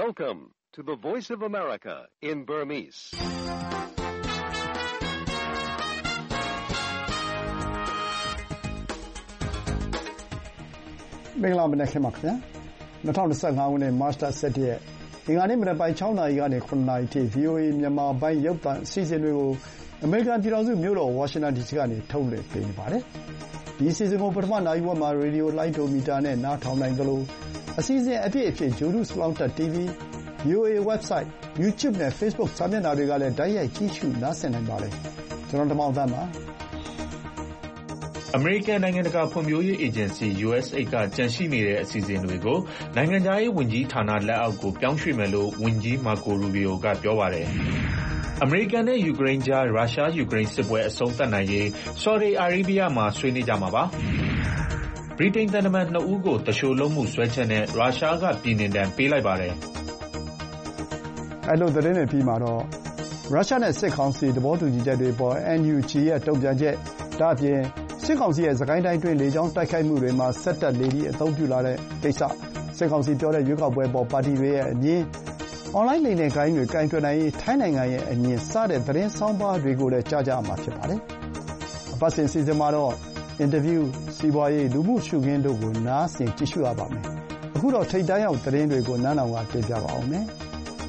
Welcome to the Voice of America in Burmese. ။မင်္ဂလာမနက်ခင်းပါခင်ဗျာ။2025ခုနှစ်မတ်လ17ရက်အင်္ဂါနေ့မနက်ပိုင်း6နာရီကနေ9နာရီထိ VOA မြန်မာပိုင်းရုပ်သံအစီအစဉ်တွေကိုအမေရိကန်ပြည်ထောင်စုမြို့တော်ဝါရှင်တန် DC ကနေထုတ်လွှင့်ပေးနေပါတယ်။ဒီအစီအစဉ်ကိုပထမနာရီဝက်မှာရေဒီယိုလိုင်းဒိုမီတာနဲ့နားထောင်နိုင်သလိုအစီအစဉ်အပြည့်အဖြစ် Jodus Flounder TV, VOA website, YouTube နဲ့ Facebook စာမျက်နှာတွေကလည်းတိုက်ရိုက်ကြည့်ရှုနားဆင်နိုင်ပါတယ်။ကျွန်တော်ဓမ္မအောင်သန်းပါ။အမေရိကန်နိုင်ငံတကာဖွံ့ဖြိုးရေးအေဂျင်စီ USAID ကကြန့်ရှိနေတဲ့အစီအစဉ်တွေကိုနိုင်ငံခြားရေးဝန်ကြီးဌာနလက်အောက်ကိုပြောင်းရွှေ့မယ်လို့ဝန်ကြီးမာကိုရူဘီယိုကပြောပါတယ်။အမေရိကန်နဲ့ယူကရိန်းကြားရုရှားယူကရိန်းစစ်ပွဲအဆုံးသတ်နိုင်ရေးဆော်ဒီအာရေးဗီးယားမှာဆွေးနွေးကြမှာပါ။ဗြိတိန်သံတမန်2ဦးကိုတရှို့လုံးမှုစွဲချက်နဲ့ရုရှားကပြည်နှင်ဒဏ်ပေးလိုက်ပါတယ်။အဲ့လိုသတင်းတွေပြီးမှာတော့ရုရှားနဲ့စစ်ကောင်စီသဘောတူညီချက်တွေပေါ် NUG ရဲ့တုံ့ပြန်ချက်ဒါ့အပြင်စစ်ကောင်စီရဲ့စကိုင်းတိုင်းတွင်းလေကြောင်းတိုက်ခိုက်မှုတွေမှာစက်တပ်လေဒီအသုံးပြုလာတဲ့ကိစ္စစစ်ကောင်စီပြောတဲ့ရွေးကောက်ပွဲပေါ်ပါတီတွေရဲ့အမြင်အွန်လိုင်းလိမ်လည်ဂိုဏ်းတွေကင်တွယ်နိုင်ရေးထိုင်းနိုင်ငံရဲ့အမြင်စတဲ့သတင်းဆောင်းပါးတွေကိုလည်းကြားကြရမှာဖြစ်ပါတယ်။အပတ်စဉ်စီစဉ်မှာတော့အင်တာဗျူးစီးပွားရေးလူမှုရှုခင်းတို့ကိုနားဆင်ကြည့်ရှုရပါမယ်။အခုတော့ထိပ်တန်းရောက်သတင်းတွေကိုနန်းတော်ကတင်ပြပါအောင်မယ်။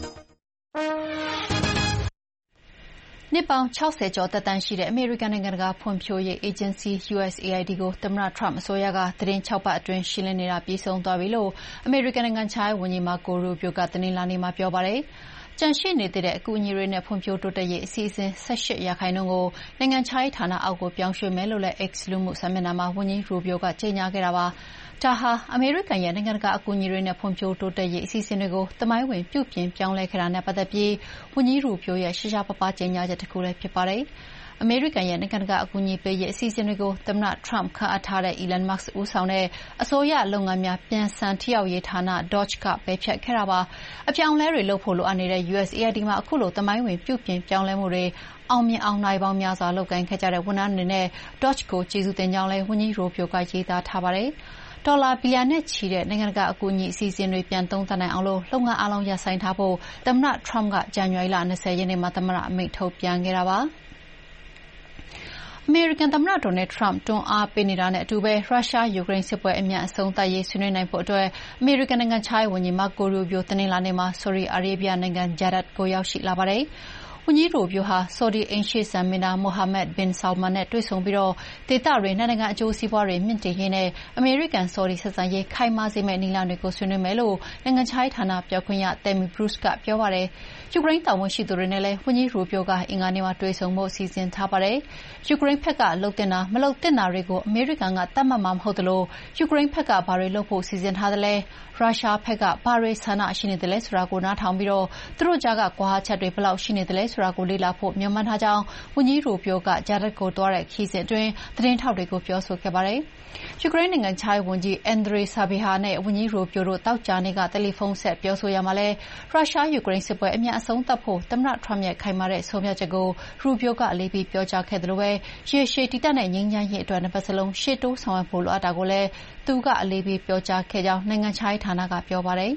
နှစ်ပေါင်း60ကျော်သက်တမ်းရှိတဲ့အမေရိကန်နိုင်ငံတကာဖွံ့ဖြိုးရေးအေဂျင်စီ USAID ကိုသမ္မတ Trump အစိုးရကသီတင်း6ပတ်အတွင်းရှင်းလင်းနေတာပြီးဆုံးသွားပြီလို့အမေရိကန်နိုင်ငံခြားရေးဝန်ကြီးမာကိုရူဘီယိုကတနင်္လာနေ့မှာပြောပါတယ်။ကျန်ရှိနေသေးတဲ့အကူအညီတွေနဲ့ဖွံ့ဖြိုးတိုးတက်ရေးအစီအစဉ်18%ကိုနိုင်ငံခြားရေးဌာနအောက်ကိုပြောင်းရွှေ့မယ်လို့လည်း X လူမှုစာမျက်နှာမှာဝန်ကြီးရူဘီယိုကကြေညာခဲ့တာပါ။ဒါဟာအမေရိကန်ရဲ့နိုင်ငံတကာအကူအညီတွေနဲ့ဖွံ့ဖြိုးတိုးတက်ရေးအစီအစဉ်တွေကိုသမိုင်းဝင်ပြုပြင်ပြောင်းလဲခဲ့တာနဲ့ပတ်သက်ပြီးဝန်ကြီးရူဘီယိုရဲ့ရှားရှားပါးပါးကြေညာချက်တစ်ခုလည်းဖြစ်ပါတယ်။အမေရိကန်ရဲ့နိုင်ငံတကာအကူအညီပေးရေးအစီအစဉ်တွေကိုသမ္မတ Trump ခန့်အပ်ထားတဲ့ Elon Musk ဦးဆောင်တဲ့အစိုးရလုပ်ငန်းများပြန်ဆန်ထိရောက်ရေးဌာန DOGE ကပယ်ဖျက်ခဲ့တာပါ။အပြောင်းအလဲတွေလုပ်ဖို့လိုအပ်နေတဲ့ USAID မှာအခုလိုသမိုင်းဝင်ပြုပြင်ပြောင်းလဲမှုတွေအောင်မြင်အောင်နိုင်ပေါင်းများစွာလုပ်ကိုင်ခဲ့ကြတဲ့ဝန်ထမ်းတွေနဲ့ DOGE ကိုကျေးဇူးတင်ကြောင်းလည်းဝန်ကြီးရူဘီယိုကရေးသားထားပါတယ်။ဒေါ်လာဘီလီယံနဲ့ချီတဲ့နိုင်ငံတကာအကူအညီအစီအစဉ်တွေပြန်သုံးသပ်နိုင်အောင်လုပ်ငန်းအားလုံးရပ်ဆိုင်းထားဖို့သမ္မတ Trump ကဇန်နဝါရီလ20ရက်နေ့မှာသမ္မတအမိန့်ထုတ်ပြန်ခဲ့တာပါ။အမေရိကန်သမ္မတဒေါ်နယ်ထရမ့်တွန်းအားပေးနေတာနဲ့အတူပဲရုရှားယူကရိန်းစစ်ပွဲအမြန်အဆုံးသတ်ရေးဆွေးနွေးနိုင်ဖို့အတွက်အမေရိကန်နိုင်ငံခြားရေးဝန်ကြီးမာကိုရူဘီယိုတနင်္လာနေ့မှာဆော်ဒီအာရေးဗီးယားနိုင်ငံဂျာဒတ်ကိုရောက်ရှိလာပါတယ်။ဝန်ကြီးရူဘီယိုဟာဆော်ဒီအိမ်ရှေ့စံမင်းသားမိုဟာမက်ဘင်ဆာလ်မန်နဲ့တွေ့ဆုံပြီးဒေသတွင်းနိုင်ငံအကျိုးစီးပွားတွေမြင့်တင်ရေးနဲ့အမေရိကန်ဆော်ဒီဆက်ဆံရေးခိုင်မာစေမယ့်နည်းလမ်းတွေကိုဆွေးနွေးမယ်လို့နိုင်ငံခြားရေးဌာနပြောခွင့်ရတယ်မီဘရုစ်ကပြောပါတယ်။ယူကရိန်းတာဝန်ရှိသူတွေနဲ့လည်းဝန်ကြီးရူဘီယိုကအင်္ဂါနေ့မှာတွေ့ဆုံဖို့စီစဉ်ထားပါတယ်။ယူကရိန်းဘက်ကလုပ်တင်တာမလုပ်တင်တာတွေကိုအမေရိကန်ကသတ်မှတ်မှာမဟုတ်သလိုယူကရိန်းဘက်ကဘာတွေလုပ်ဖို့စီစဉ်ထားသလဲရုရှားဘက်ကဘာတွေဆန္ဒရှိနေသလဲဆိုတာကိုနားထောင်ပြီးသူတို့ကြားကကွာဟချက်တွေဘယ်လောက်ရှိနေသလဲဆိုတာကိုလေ့လာဖို့မျှော်မှန်းထားကြောင်းဝန်ကြီးရူဘီယိုကဂျာဒတ်ကိုသွားတဲ့ခရီးစဉ်အတွင်းသတင်းထောက်တွေကိုပြောဆိုခဲ့ပါတယ်။ယူကရိန်းနိုင်ငံခြားရေးဝန်ကြီးအန်ဒရီဆာဘီဟာနဲ့ဝန်ကြီးရူဘီယိုတို့သောကြာနေ့ကတယ်လီဖုန်းဆက်ပြောဆိုရမှာလဲရုရှားယူကရိန်းစစ်ပွဲအမြန်အဆုံးသတ်ဖို့သမ္မတထရမ့်ရဲ့ခိုင်မာတဲ့ဆုံးဖြတ်ချက်ကိုရူဘီယိုကအလေးပေးပြောကြားခဲ့တယ်လို့ပဲရေရှည်တည်တတ်တဲ့ငြိမ်းချမ်းရေးအတွက်နှစ်ပတ်စလုံးရှေ့တိုးဆောင်ရွက်ဖို့လိုအပ်တာကိုလည်းသူကအလေးပေးပြောကြားခဲ့ကြောင်းနိုင်ငံခြားရေးဌာနကပြောပါတယ်။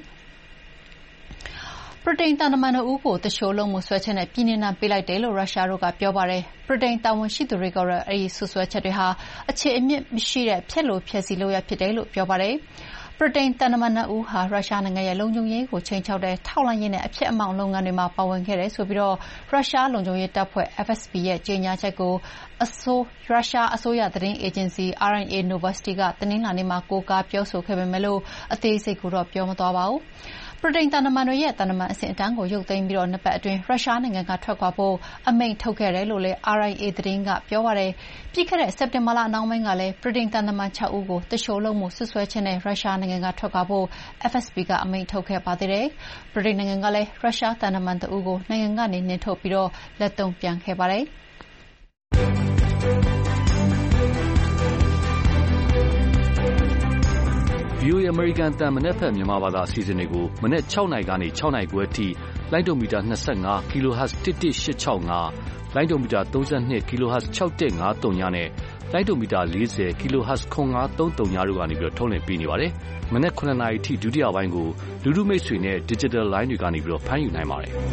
ဗြိတိန်သံတမန်2ဦးကိုတရှို့လုံးမှုစွဲချက်နဲ့ပြည်နှင်ဒဏ်ပေးလိုက်တယ်လို့ရုရှားတို့ကပြောပါတယ်။ဗြိတိန်တာဝန်ရှိသူတွေကတော့အဲဒီစွပ်စွဲချက်တွေဟာအခြေအမြစ်မရှိတဲ့ဖျက်လိုဖျက်ဆီးလုပ်ရဖြစ်တယ်လို့ပြောပါတယ်။ဗြိတိန်သံတမန်2ဦးဟာရုရှားနိုင်ငံရဲ့လုံခြုံရေးကိုခြိမ်းခြောက်တဲ့ထောက်လှမ်းရေးနဲ့အဖျက်အမှောင့်လုပ်ငန်းတွေမှာပါဝင်ခဲ့တယ်ဆိုပြီးရုရှားလုံခြုံရေးတပ်ဖွဲ့ FSB ရဲ့ကြေညာချက်ကိုရုရှားအစိုးရသတင်းအေဂျင်စီ RNA Novosti ကတနင်္လာနေ့မှာကိုးကားပြောဆိုခဲ့ပေမဲ့အသေးစိတ်ကိုတော့ပြောမသွားပါဘူး။ဗြိတိန်သံတမန်တွေရဲ့သံတမန်အဆင့်အတန်းကိုရုပ်သိမ်းပြီးနှစ်ပတ်အတွင်းရုရှားနိုင်ငံကထွက်ခွာဖို့အမိန့်ထုတ်ခဲ့တယ်လို့လည်း RNA သတင်းကပြောပါတယ်။ပြီးခဲ့တဲ့စက်တင်ဘာလနှောင်းပိုင်းကလည်းဗြိတိန်သံတမန်6ဦးကိုတရှို့လုံးမှုစွပ်စွဲချက်နဲ့ရုရှားနိုင်ငံကထွက်ခွာဖို့ FSB ကအမိန့်ထုတ်ခဲ့ပါသေးတယ်။ဗြိတိန်နိုင်ငံကလည်းရုရှားသံတမန်2ဦးကိုနိုင်ငံကနေနှင်ထုတ်ပြီးလက်တုံ့ပြန်ခဲ့ပါတယ်။ VOA အမေရိကန်အသံမနက်ဖြန်မြန်မာဘာသာအစီအစဉ်တွေကိုမနက်6နာရီကနေ6နာရီခွဲအထိလိုင်းဒိုမီတာ25 kHz 11865လိုင်းဒိုမီတာ32 kHz 6153ညနဲ့လိုင်းဒိုမီတာ40 kHz 9530တို့ကနေထုတ်လွှင့်ပေးနေပါတယ်။မနက်9 နာရီထိဒုတိယပိုင်းကိုလူထုမိတ်ဆွေနဲ့ digital line တွေကနေဖမ်းယူနိုင်ပါတယ်။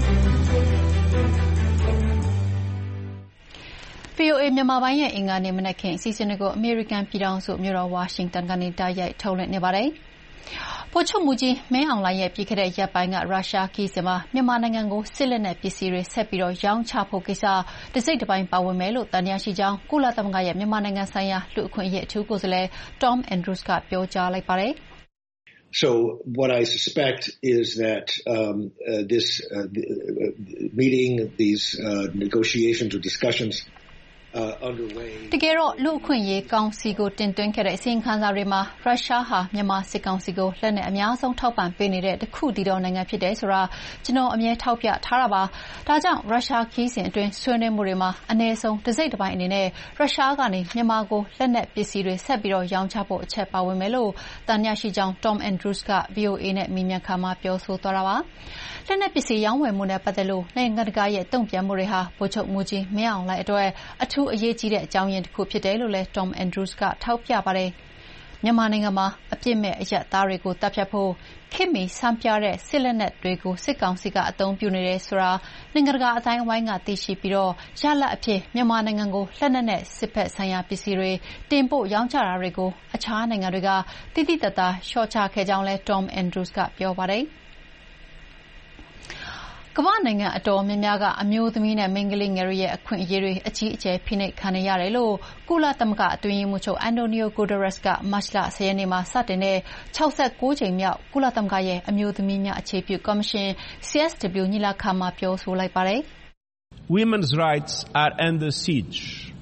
VOA မြန်မာပိုင်းရဲ့အင်္ဂါနေ့မနက်ခင်းအစီအစဉ်တွေကိုအမေရိကန်ပြည်ထောင်စုမြို့တော်ဝါရှင်တန်ကနေတိုက်ရိုက်ထုတ်လွှင့်နေပါတယ်။ဗိုလ်ချုပ်မှူးကြီးမင်းအောင်လှိုင်ရဲ့ပြီးခဲ့တဲ့ရက်ပိုင်းကရုရှားခရီးစဉ်မှာမြန်မာနိုင်ငံကိုစစ်လက်နက်ပစ္စည်းတွေဆက်ပြီးရောင်းချဖို့ကိစ္စတစိတ်တပိုင်းပါဝင်မယ်လို့သံသယရှိကြောင်းကုလသမဂ္ဂရဲ့မြန်မာနိုင်ငံဆိုင်ရာလူ့အခွင့်အရေးအထူးကိုယ်စားလှယ် Tom Andrews ကပြောကြားလိုက်ပါတယ်။ So what I suspect is that this meeting, these negotiations or discussions underway. တကယ်တော့လူ့အခွင့်အရေးကောင်စီကိုတင်သွင်းခဲ့တဲ့အစီရင်ခံစာတွေမှာရုရှားဟာမြန်မာစစ်ကောင်စီကိုလက်နက်အများဆုံးထောက်ပံ့ပေးနေတဲ့တခုတည်းသောနိုင်ငံဖြစ်တယ်ဆိုတာကျွန်တော်အမြဲထောက်ပြထားတာပါ။ဒါကြောင့်ရုရှားခီးစဉ်အတွင်းဆွေးနွေးမှုတွေမှာအနည်းဆုံးတစိတ်တစ်ပိုင်းအနေနဲ့ရုရှားကနေမြန်မာကိုလက်နက်ပစ္စည်းတွေဆက်ပြီးရောင်းချဖို့အချက်ပါဝင်မယ်လို့တန်ညရှိကြောင်း Tom Andrews က VOA နဲ့မေးမြန်းခါမှာပြောဆိုသွားတာပါ။လက်နက်ပစ္စည်းရောင်းဝယ်မှုနဲ့ပတ်သက်လို့နိုင်ငံတကာရဲ့တုံ့ပြန်မှုတွေဟာဗိုလ်ချုပ်မှူးကြီးမင်းအောင်လှိုင်အတွက်အထူးအရေးကြီးတဲ့အကြောင်းရင်းတစ်ခုဖြစ်တယ်လို့လည်း Tom Andrews ကထောက်ပြပါတယ်။မြန်မာနိုင်ငံမှာအပြစ်မဲ့အရပ်သားတွေကိုတပ်ဖြတ်ဖို့ခေတ်မီစံပြတဲ့စစ်လက်နက်တွေကိုစစ်ကောင်စီကအသုံးပြုနေတယ်ဆိုတာနိုင်ငံတကာအတိုင်းအဝိုင်းကသိရှိပြီးရလဒ်အဖြစ်မြန်မာနိုင်ငံကိုလက်နက်နဲ့စစ်ဖက်ဆိုင်ရာပစ္စည်းတွေတင်ပို့ရောင်းချတာတွေကိုအခြားနိုင်ငံတွေကတိတိတတ်တာလျှော့ချခဲ့ကြောင်းလည်း Tom Andrews ကပြောပါတယ်။ကမ္ဘာနိုင်ငံအတော်များများကအမျိုးသမီးနဲ့မိန်းကလေးငယ်တွေရဲ့အခွင့်အရေးတွေအကြီးအကျယ်ဖိနှိပ်ခံနေရတယ်လို့ကုလသမဂ္ဂအတွင်းရေးမှူးချုပ်အန်တိုနီယိုဂူတရက်စ်ကမတ်လ10ရက်နေ့မှာစတင်တဲ့69ကြိမ်မြောက်ကုလသမဂ္ဂရဲ့အမျိုးသမီးများအခြေပြုကော်မရှင် CSW ညီလာခံမှာပြောဆိုလိုက်ပါတယ်။ Women's rights are under siege.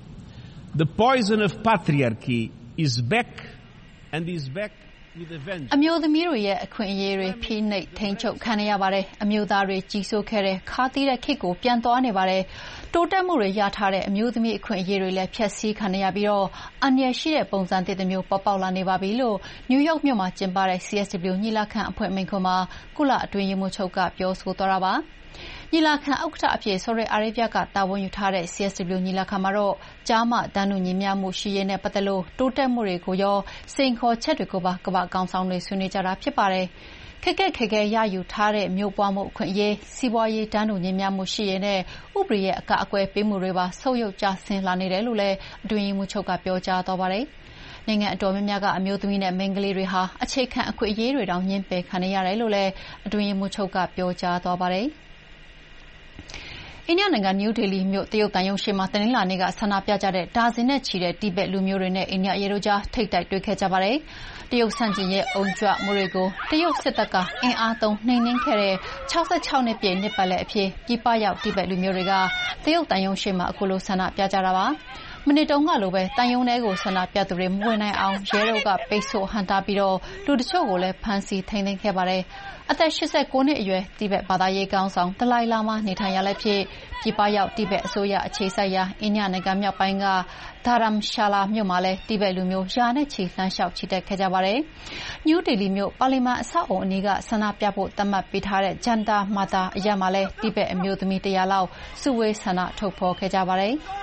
The poison of patriarchy is back and is back. အမျိုးသမီးတွေရဲ့အခွင့်အရေးတွေဖိနှိပ်ထိန်းချုပ်ခံနေရပါတယ်။အမျိုးသားတွေကြီးစိုးခဲ့တဲ့ခါသီးတဲ့ခေတ်ကိုပြန်သွားနေပါတယ်။တိုးတက်မှုတွေရထားတဲ့အမျိုးသမီးအခွင့်အရေးတွေလည်းဖျက်ဆီးခံနေရပြီးအန္တရာယ်ရှိတဲ့ပုံစံသစ်တစ်မျိုးပေါ်ပေါက်လာနေပါပြီလို့နယူးယောက်မြို့မှာကျင်းပတဲ့ CSW ညီလာခံအဖွဲ့မိန့်ခွန်းမှာကုလအတွင်းရေးမှူးချုပ်ကပြောဆိုသွားတာပါ။ညီလာခံဥက္ကဋ္ဌအဖြစ်ဆော်ဒီအာရေဗျကတာဝန်ယူထားတဲ့ CSW ညီလာခံမှာတော့ကြားမတန်းတူညီမျှမှုရှိရေးနဲ့ပတ်သက်လို့တိုးတက်မှုတွေကိုရောစိန်ခေါ်ချက်တွေကိုပါကမ္ဘာကောင်ဆောင်တွေဆွေးနွေးကြတာဖြစ်ပါတယ်။ခက်ခဲရယူထားတဲ့မျိုးပွားမှုအခွင့်အရေးစီးပွားရေးတန်းတူညီမျှမှုရှိရေးနဲ့ဥပဒေရဲ့အကအကွယ်ပေးမှုတွေပါဆုတ်ယုတ်ကျဆင်းလာနေတယ်လို့လည်းအတွင်းရေးမှူးချုပ်ကပြောကြားသွားပါတယ်။နိုင်ငံအတော်များများကအမျိုးသမီးနဲ့မိန်းကလေးတွေဟာအခြေခံအခွင့်အရေးတွေတောင်ညှင်းပယ်ခံနေရတယ်လို့လည်းအတွင်းရေးမှူးချုပ်ကပြောကြားသွားပါတယ်။အိန္ဒိယနိုင်ငံနယူးဒေလီမြို့တရုတ်တန်ယုံရှိမှာတနင်္လာနေ့ကဆန္ဒပြကြတဲ့ဒါဇင်နဲ့ချီတဲ့တိဘက်လူမျိုးတွေနဲ့အိန္ဒိယရဲတို့ကြားထိပ်တိုက်တွေ့ခဲ့ကြပါတယ်။တရုတ်ဆန့်ကျင်ရေးအုံကြွမှုတွေကိုတရုတ်စစ်တပ်ကအင်အားသုံးနှိမ်နင်းခဲ့တဲ့66နှစ်ပြည့်နှစ်ပတ်လည်အဖြစ်ပြည်ပရောက်တိဘက်လူမျိုးတွေကတရုတ်တန်ယုံရှိမှာအခုလိုဆန္ဒပြကြတာပါ။မနေ့တုန်းကလိုပဲတန်ယုံထဲကိုဆန္ဒပြသူတွေမဝင်နိုင်အောင်ရဲတို့ကပိတ်ဆို့ဟန့်တားပြီးလူတချို့ကိုလည်းဖမ်းဆီးထိန်းသိမ်းခဲ့ပါတယ်။အသက်89နှစ်အရွယ်တိဘက်ဘာသာရေးခေါင်းဆောင်ဒလိုင်လာမာနေထိုင်ရလက်ဖြစ်ပြည်ပရောက်တိဘက်အစိုးရအခြေစိုက်ရာအိန္ဒိယနိုင်ငံမြောက်ပိုင်းကဒါရမ်ရှာလာမြို့မှာလည်းတိဘက်လူမျိုးရာနဲ့ချီလှမ်းလျှောက်ချီတက်ခဲ့ကြပါတယ်။နယူးဒေလီမြို့ပါလီမန်အဆောက်အုံအနီးကဆန္ဒပြဖို့သတ်မှတ်ပေးထားတဲ့ဂျန်တာမာတာအရပ်မှာလည်းတိဘက်အမျိုးသမီး100လောက်စုဝေးဆန္ဒထုတ်ဖော်ခဲ့ကြပါတယ်။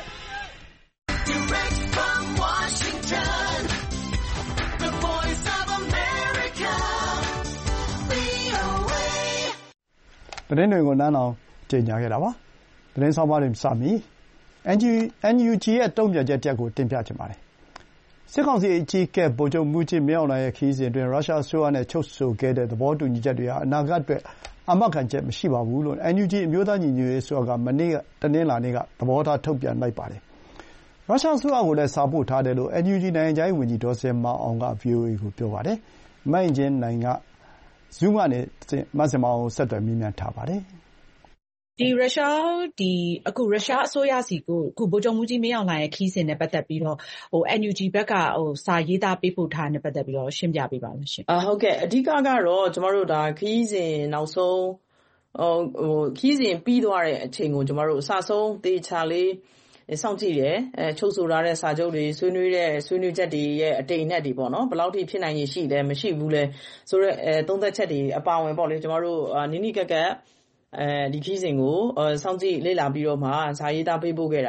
သတင်းတွေကိုနန်းအောင်ကြေညာခဲ့တာပါ။သတင်းဆောင်ပါတွေစမီ NUG ရဲ့တုံ့ပြန်ချက်တစ်ရပ်ကိုတင်ပြချင်ပါတယ်။စစ်ကောင်စီအကြီးအကဲဗိုလ်ချုပ်မှူးကြီးမင်းအောင်လှိုင်ရဲ့ခရီးစဉ်အတွင်းရုရှားအစိုးရနဲ့ချုပ်ဆိုခဲ့တဲ့သဘောတူညီချက်တွေဟာအနာဂတ်အတွက်အာမခံချက်မရှိပါဘူးလို့ NUG အမျိုးသားညီညွတ်ရေးအစိုးရကမနေ့တနင်္လာနေ့ကသဘောထားထုတ်ပြန်လိုက်ပါတယ်။ရုရှားအစိုးရကိုလည်းစာပို့ထားတယ်လို့ NUG နိုင်ငံခြားရေးဝန်ကြီးဒေါ်စင်မာအောင်က VOA ကိုပြောပါတယ်။မအင်ကြင်းနိုင်ကZoom ကနေမဆင်မအောင်ဆက်သွယ်မေးမြန်းထားပါတယ်။ရုရှားအစိုးရစီကိုအခုဗိုလ်ချုပ်မှူးကြီးမင်းအောင်လှိုင်ရဲ့ခီးစဉ်နဲ့ပတ်သက်ပြီးတော့NUG ဘက်ကစာရေးသားပေးပို့ထားတဲ့ပတ်သက်ပြီးတော့ရှင်းပြပေးပါမယ်ရှင်။ဟုတ်ကဲ့အဓိကကတော့ကျမတို့ဒါခီးစဉ်နောက်ဆုံးခီးစဉ်ပြီးသွားတဲ့အချိန်ကိုကျမတို့အစဆုံးသေချာလေးစောင့်ကြည့်တယ်ချုပ်ဆိုထားတဲ့စာချုပ်တွေဆွေးနွေးချက်တွေရဲ့အတိမ်အနက်တွေပေါ့နော်ဘယ်လောက်ထိဖြစ်နိုင်ရရှိလဲမရှိဘူးလဲဆိုတော့သုံးသက်ချက်တွေအပါဝင်ပေါ့လေကျမတို့နိနိကက်ကဒီခီးစဉ်ကိုစောင့်ကြည့်လေ့လာပြီးတော့မှစာရေးသားပေးပို့ခဲ့တာ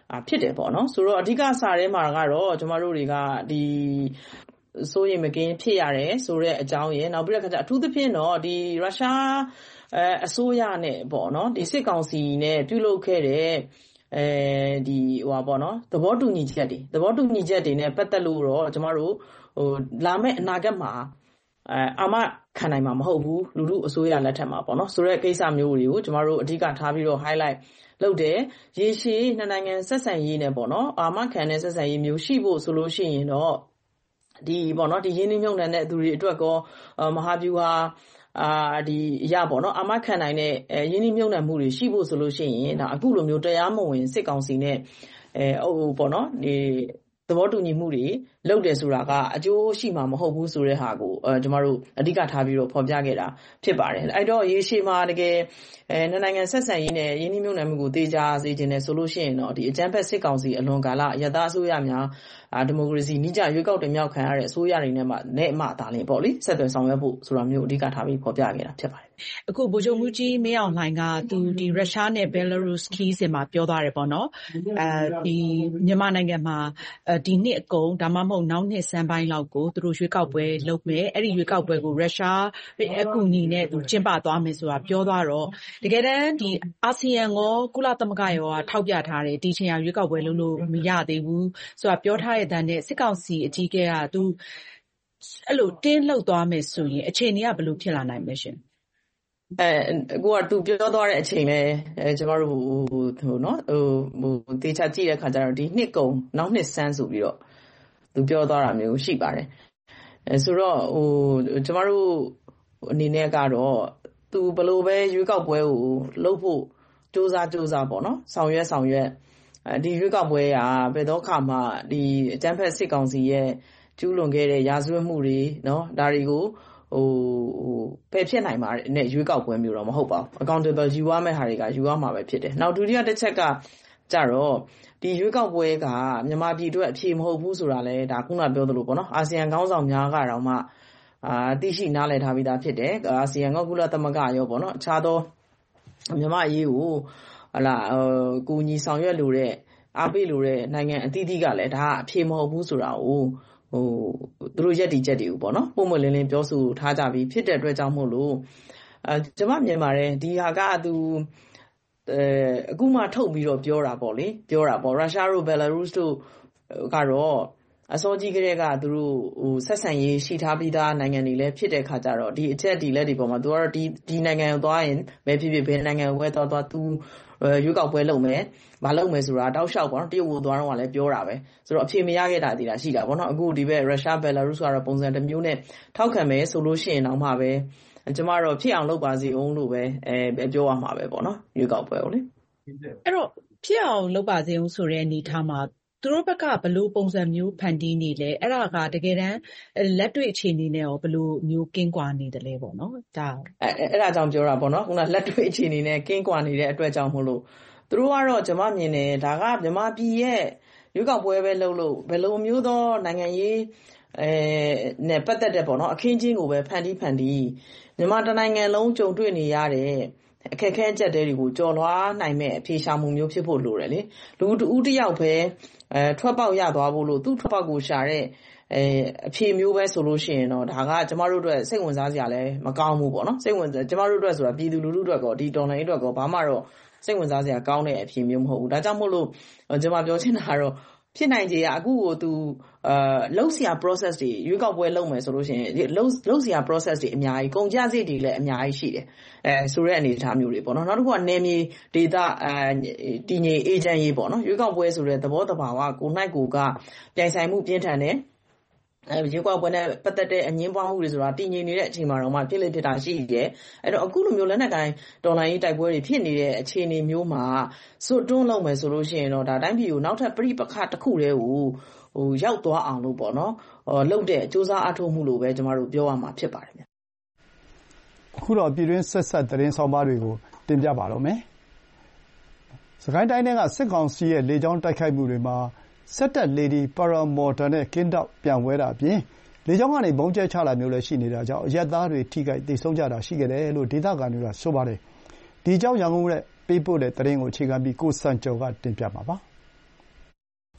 ဖြစ်တယ်ပေါ့နော်ဆိုတော့အဓိကစာထဲမှာကတော့ကျမတို့တွေကဒီစိုးရိမ်မကင်းဖြစ်ရတယ်ဆိုတဲ့အကြောင်းရယ်နောက်ပြီးတော့အထူးသဖြင့်တော့ဒီရုရှားအစိုးရနဲ့ပေါ့နော်ဒီစစ်ကောင်စီနဲ့ပြုလုပ်ခဲ့တဲ့ဒီပေါ့နော်သဘောတူညီချက်တွေနဲ့ပတ်သက်လို့တော့ကျမတို့လာမယ့်အနာဂတ်မှာအာမခံနိုင်မှာမဟုတ်ဘူးလူထုအစိုးရလက်ထက်မှာပေါ့နော်ဆိုတဲ့ကိစ္စမျိုးတွေကိုကျမတို့အဓိကထားပြီးတော့ highlight လုပ်တယ်ရေရှည်နှစ်နိုင်ငံဆက်ဆံရေးနဲ့ပေါ့နော်အာမခံတဲ့ဆက်ဆံရေးမျိုးရှိဖို့ဆိုလို့ရှိရင်တော့ဒီပေါ့နော်ဒီရင်းနှီးမြှုပ်နှံတဲ့သူတွေအတွက်ကောမဟာဗျူဟာဒီအရာပေါ့နော်အာမခံနိုင်တဲ့ရင်းနှီးမြှုပ်နှံမှုတွေရှိဖို့ဆိုလို့ရှိရင်ဒါအခုလိုမျိုးတရားမဝင်စစ်ကောင်စီနဲ့ပေါ့နော်ဒီသဘောတူညီမှုတွေလုပ်တယ်ဆိုတာကအကျိုးရှိမှာမဟုတ်ဘူးဆိုတဲ့ဟာကိုကျမတို့အဓိကထားပြီးတော့ဖော်ပြခဲ့တာဖြစ်ပါတယ်အဲ့တော့ရေရှည်မှာတကယ်နှစ်နိုင်ငံဆက်ဆံရေးနဲ့ရင်းနှီးမြှုပ်နှံမှုကိုတေချာစေခြင်းနဲ့ဆိုလို့ရှိရင်တော့ဒီအကြမ်းဖက်စစ်ကောင်စီအလွန်ကာလရသအစိုးရများဒီမိုကရေစီနိကျရွေးကောက်တင်မြှောက်ခံရတဲ့အစိုးရတွေနဲ့မှဒါလင်းပေါ့လေဆက်သွယ်ဆောင်ရွက်ဖို့ဆိုတာမျိုးအဓိကထားပြီးဖော်ပြခဲ့တာဖြစ်ပါတယ်အခုဗိုလ်ချုပ်မှူးကြီးမင်းအောင်လှိုင်ကသူဒီရုရှားနဲ့ဘယ်လာရုစ်ခီးစဉ်မှာပြောသွားတယ်ပေါ့နော်ဒီမြန်မာနိုင်ငံမှာဒီနှစ်အကုန်ဒါမှမဟုတ်နောက်နှစ်စမ်းပိုင်းလောက်ကိုသူတို့ရွေးကောက်ပွဲလုပ်မယ်အဲ့ဒီရွေးကောက်ပွဲကိုရုရှားအကူအညီနဲ့သူကျင်းပသွားမယ်ဆိုတာပြောသွားတော့တကယ်တမ်းဒီအာဆီယံရောကုလသမဂ္ဂရောထောက်ပြထားတယ်ဒီချိန်ရွေးကောက်ပွဲလုပ်လို့မရသေးဘူးဆိုတာပြောထားတဲ့တန်းနဲ့စစ်ကောင်စီအကြီးအကဲကသူအဲ့လိုတင်းလှုပ်သွားမယ်ဆိုရင်အခြေအနေကဘယ်လိုဖြစ်လာနိုင်မလဲရှင်ကိုကသူပြောသွားတဲ့အချိန်လဲကျမတို့နော်တေချာကြည့်တဲ့ခါကျတော့ဒီနှစ်ကုန်နောက်နှစ်ဆန်းဆိုပြီးတော့သူပြောသွားတာမျိုးရှိပါတယ်ဆိုတော့ကျမတို့အနေနဲ့ကတော့သူဘလို့ပဲရွေးကောက်ပွဲကိုလုပ်ဖို့စူးစမ်းပေါ့နော်ဆောင်ရွက်ဒီရွေးကောက်ပွဲကဘယ်တော့ခါမှဒီအကြမ်းဖက်စစ်ကောင်စီရဲ့ကျူးလွန်ခဲ့တဲ့ရာဇဝတ်မှုတွေနော်ဒါတွေကိုဖယ်ဖြစ်နိုင်ပါတယ်နဲ့ရွေးကောက်ပွဲမျိုးတော့မဟုတ်ပါဘူး accountable ယူရမယ့်ဟာတွေကယူရမှာပဲဖြစ်တယ်နောက်ဒုတိယတစ်ချက်ကကြတော့ဒီရွေးကောက်ပွဲကမြန်မာပြည်အတွက်အဖြေမဟုတ်ဘူးဆိုတာလဲဒါခုနပြောသလိုပေါ့နော်အာဆီယံခေါင်းဆောင်များကတော့မှသိရှိနားလည်ထားပြီးသားဖြစ်တယ်အာဆီယံကကုလသမဂ္ဂရောပေါ့နော်အခြားသောမြန်မာအရေးကိုကိုညီဆောင်ရွက်လို့တဲ့အားပေးလို့တဲ့နိုင်ငံအသီးသီးကလည်းဒါအဖြေမဟုတ်ဘူးဆိုတာကိုသူတို့ရက်တီချက်တွေကိုပေါ့နော်ပုံမလင်းလင်းပြောဆိုထားကြပြီးဖြစ်တဲ့အတွက်ကြောင့်မို့လို့ကျွန်မမြင်ပါတယ်ဒီဟာကသူအခုမှထုတ်ပြီးတော့ပြောတာပေါ့ရုရှားတို့ဘယ်လာရုစ်တို့ကတော့အစောကြီးကတည်းကသူတို့ဆက်ဆံရေးရှိထားပြီးသားနိုင်ငံတွေလည်းဖြစ်တဲ့ခါကျတော့ဒီအချက်ဒီလက်တွေပေါ်မှာသူကတော့ဒီနိုင်ငံကိုသွားရင်ဘယ်ဖြစ်ဖြစ်ဘယ်နိုင်ငံကိုသွားသူရွေးကောက်ပွဲလုပ်မယ်မလုပ်မယ်ဆိုတာတောက်လျှောက်ပေါ့နော်တရုတ်ကိုသွားတော့လည်းပြောတာပဲဆိုတော့အဖြေမရခဲ့တာတည်တာရှိတာပေါ့နော်အခုဒီဘက်ရုရှားဘယ်လာရုစ်ကတော့ပုံစံတစ်မျိုးနဲ့ထောက်ခံမယ်ဆိုလို့ရှိရင်တော့မှပဲကျမတို့ဖြစ်အောင်လုပ်ပါစေအောင်လို့ပဲပြောရမှာပဲပေါ့နော်ရွေးကောက်ပွဲကိုလေအဲ့တော့ဖြစ်အောင်လုပ်ပါစေအောင်ဆိုတဲ့အနေထားမှာသူတို့ဘက်ကဘယ်လိုပုံစံမျိုးဖန်တီးနေလဲအဲ့ဒါကတကယ်တမ်းလက်တွေ့အခြေအနေနဲ့ရောဘယ်လိုမျိုးကင်းကွာနေတယ်လဲပေါ့နော်ဒါအဲ့ဒါကြောင့်ပြောတာပေါ့နော်ခုနလက်တွေ့အခြေအနေနဲ့ကင်းကွာနေတဲ့အတွက်ကြောင့်မို့လို့သူတို့ကတော့ကျွန်မမြင်တယ်ဒါကမြန်မာပြည်ရဲ့ရွေးကောက်ပွဲပဲလုပ်လို့ဘယ်လိုမျိုးသောနိုင်ငံရေးနဲ့ပတ်သက်တဲ့ပေါ့နော်အခင်းချင်းကိုပဲဖန်တီးမြန်မာတနိုင်ငံလုံးကြုံတွေ့နေရတဲ့အခက်အခဲအကျက်တွေကိုကြော်လွှားနိုင်မဲ့အဖြေရှာမှုမျိုးဖြစ်ဖို့လိုတယ်လေလူတဦးတယောက်ပဲထွက်ပေါက်ရသွားဖို့လို့သူ့ထွက်ပေါက်ကိုရှာတဲ့အဖြေမျိုးပဲဆိုလို့ရှိရင်တော့ဒါကကျမတို့အတွက်စိတ်ဝင်စားစရာလည်းမကောင်းဘူးပေါ့နော်စိတ်ဝင်စားကျမတို့အတွက်ဆိုတာပြည်သူလူထုအတွက်ကောဒီတော်လှန်ရေးအတွက်ကောဘာမှတော့စိတ်ဝင်စားစရာကောင်းတဲ့အဖြေမျိုးမဟုတ်ဘူးဒါကြောင့်မို့လို့ကျမပြောချင်တာကတော့ဖြစ်နိုင်ခြေကအခုကိုသူလှုပ်ရှား process တွေရွေးကောက်ပွဲလုပ်မယ်ဆိုလို့ရှိရင်လှုပ်ရှား process တွေအများကြီးကုန်ကျစရိတ်တွေလည်းအများကြီးရှိတယ်ဆိုတဲ့အနေအထားမျိုးတွေပေါ့နော်နောက်တစ်ခုကနယ်မြေဒေသတည်ငြိမ်အေဂျင့်ရေးပေါ့နော်ရွေးကောက်ပွဲဆိုတဲ့သဘောတဘာဝကိုနိုင်ကိုကပြိုင်ဆိုင်မှုပြင်းထန်တယ်ရွေးကောက်ပွဲနဲ့ပတ်သက်တဲ့အငင်းပွားမှုတွေဆိုတာတည်ငြိမ်နေတဲ့အချိန်မှာတော့မှဖြစ်လေဖြစ်တာရှိတယ်အဲ့တော့အခုလိုမျိုးလက်နက်ကိုင်တော်လှန်ရေးတိုက်ပွဲတွေဖြစ်နေတဲ့အခြေအနေမျိုးမှာစွတ်တွန်းလုပ်မယ်ဆိုလို့ရှိရင်တော့ဒါတိုင်းပြည်ကိုနောက်ထပ်ပြိပခတစ်ခုတည်းကိုရောက်သွားအောင်လို့ပေါ့နော်လုပ်တဲ့စူးစမ်းအထောက်မှုလို့ပဲကျမတို့ပြောရမှာဖြစ်ပါတယ်ဗျခုတော့ပြည်တွင်းဆက်ဆက်သတင်းဆောင်ပါတွေကိုတင်ပြပါတော့မယ်စကိုင်းတိုင်းကစစ်ကောင်စီရဲ့လေကြောင်းတိုက်ခိုက်မှုတွေမှာစစ်တပ်လေဒီပါရာမော်တာနဲ့ကင်းတောက်ပြန်ဝဲတာအပြင်လေကြောင်းကနေဘုံကျဲချတာမျိုးလည်းရှိနေတာကြောင့်အရပ်သားတွေထိခိုက်ဒေဆုံးကြတာရှိခဲ့တယ်လို့ဒေသခံတွေကဆိုပါတယ်ဒီအကြောင်းရန်ကုန်ကပေးပို့တဲ့သတင်းကိုအခြေခံပြီးကိုစံကျော်ကတင်ပြပါပါ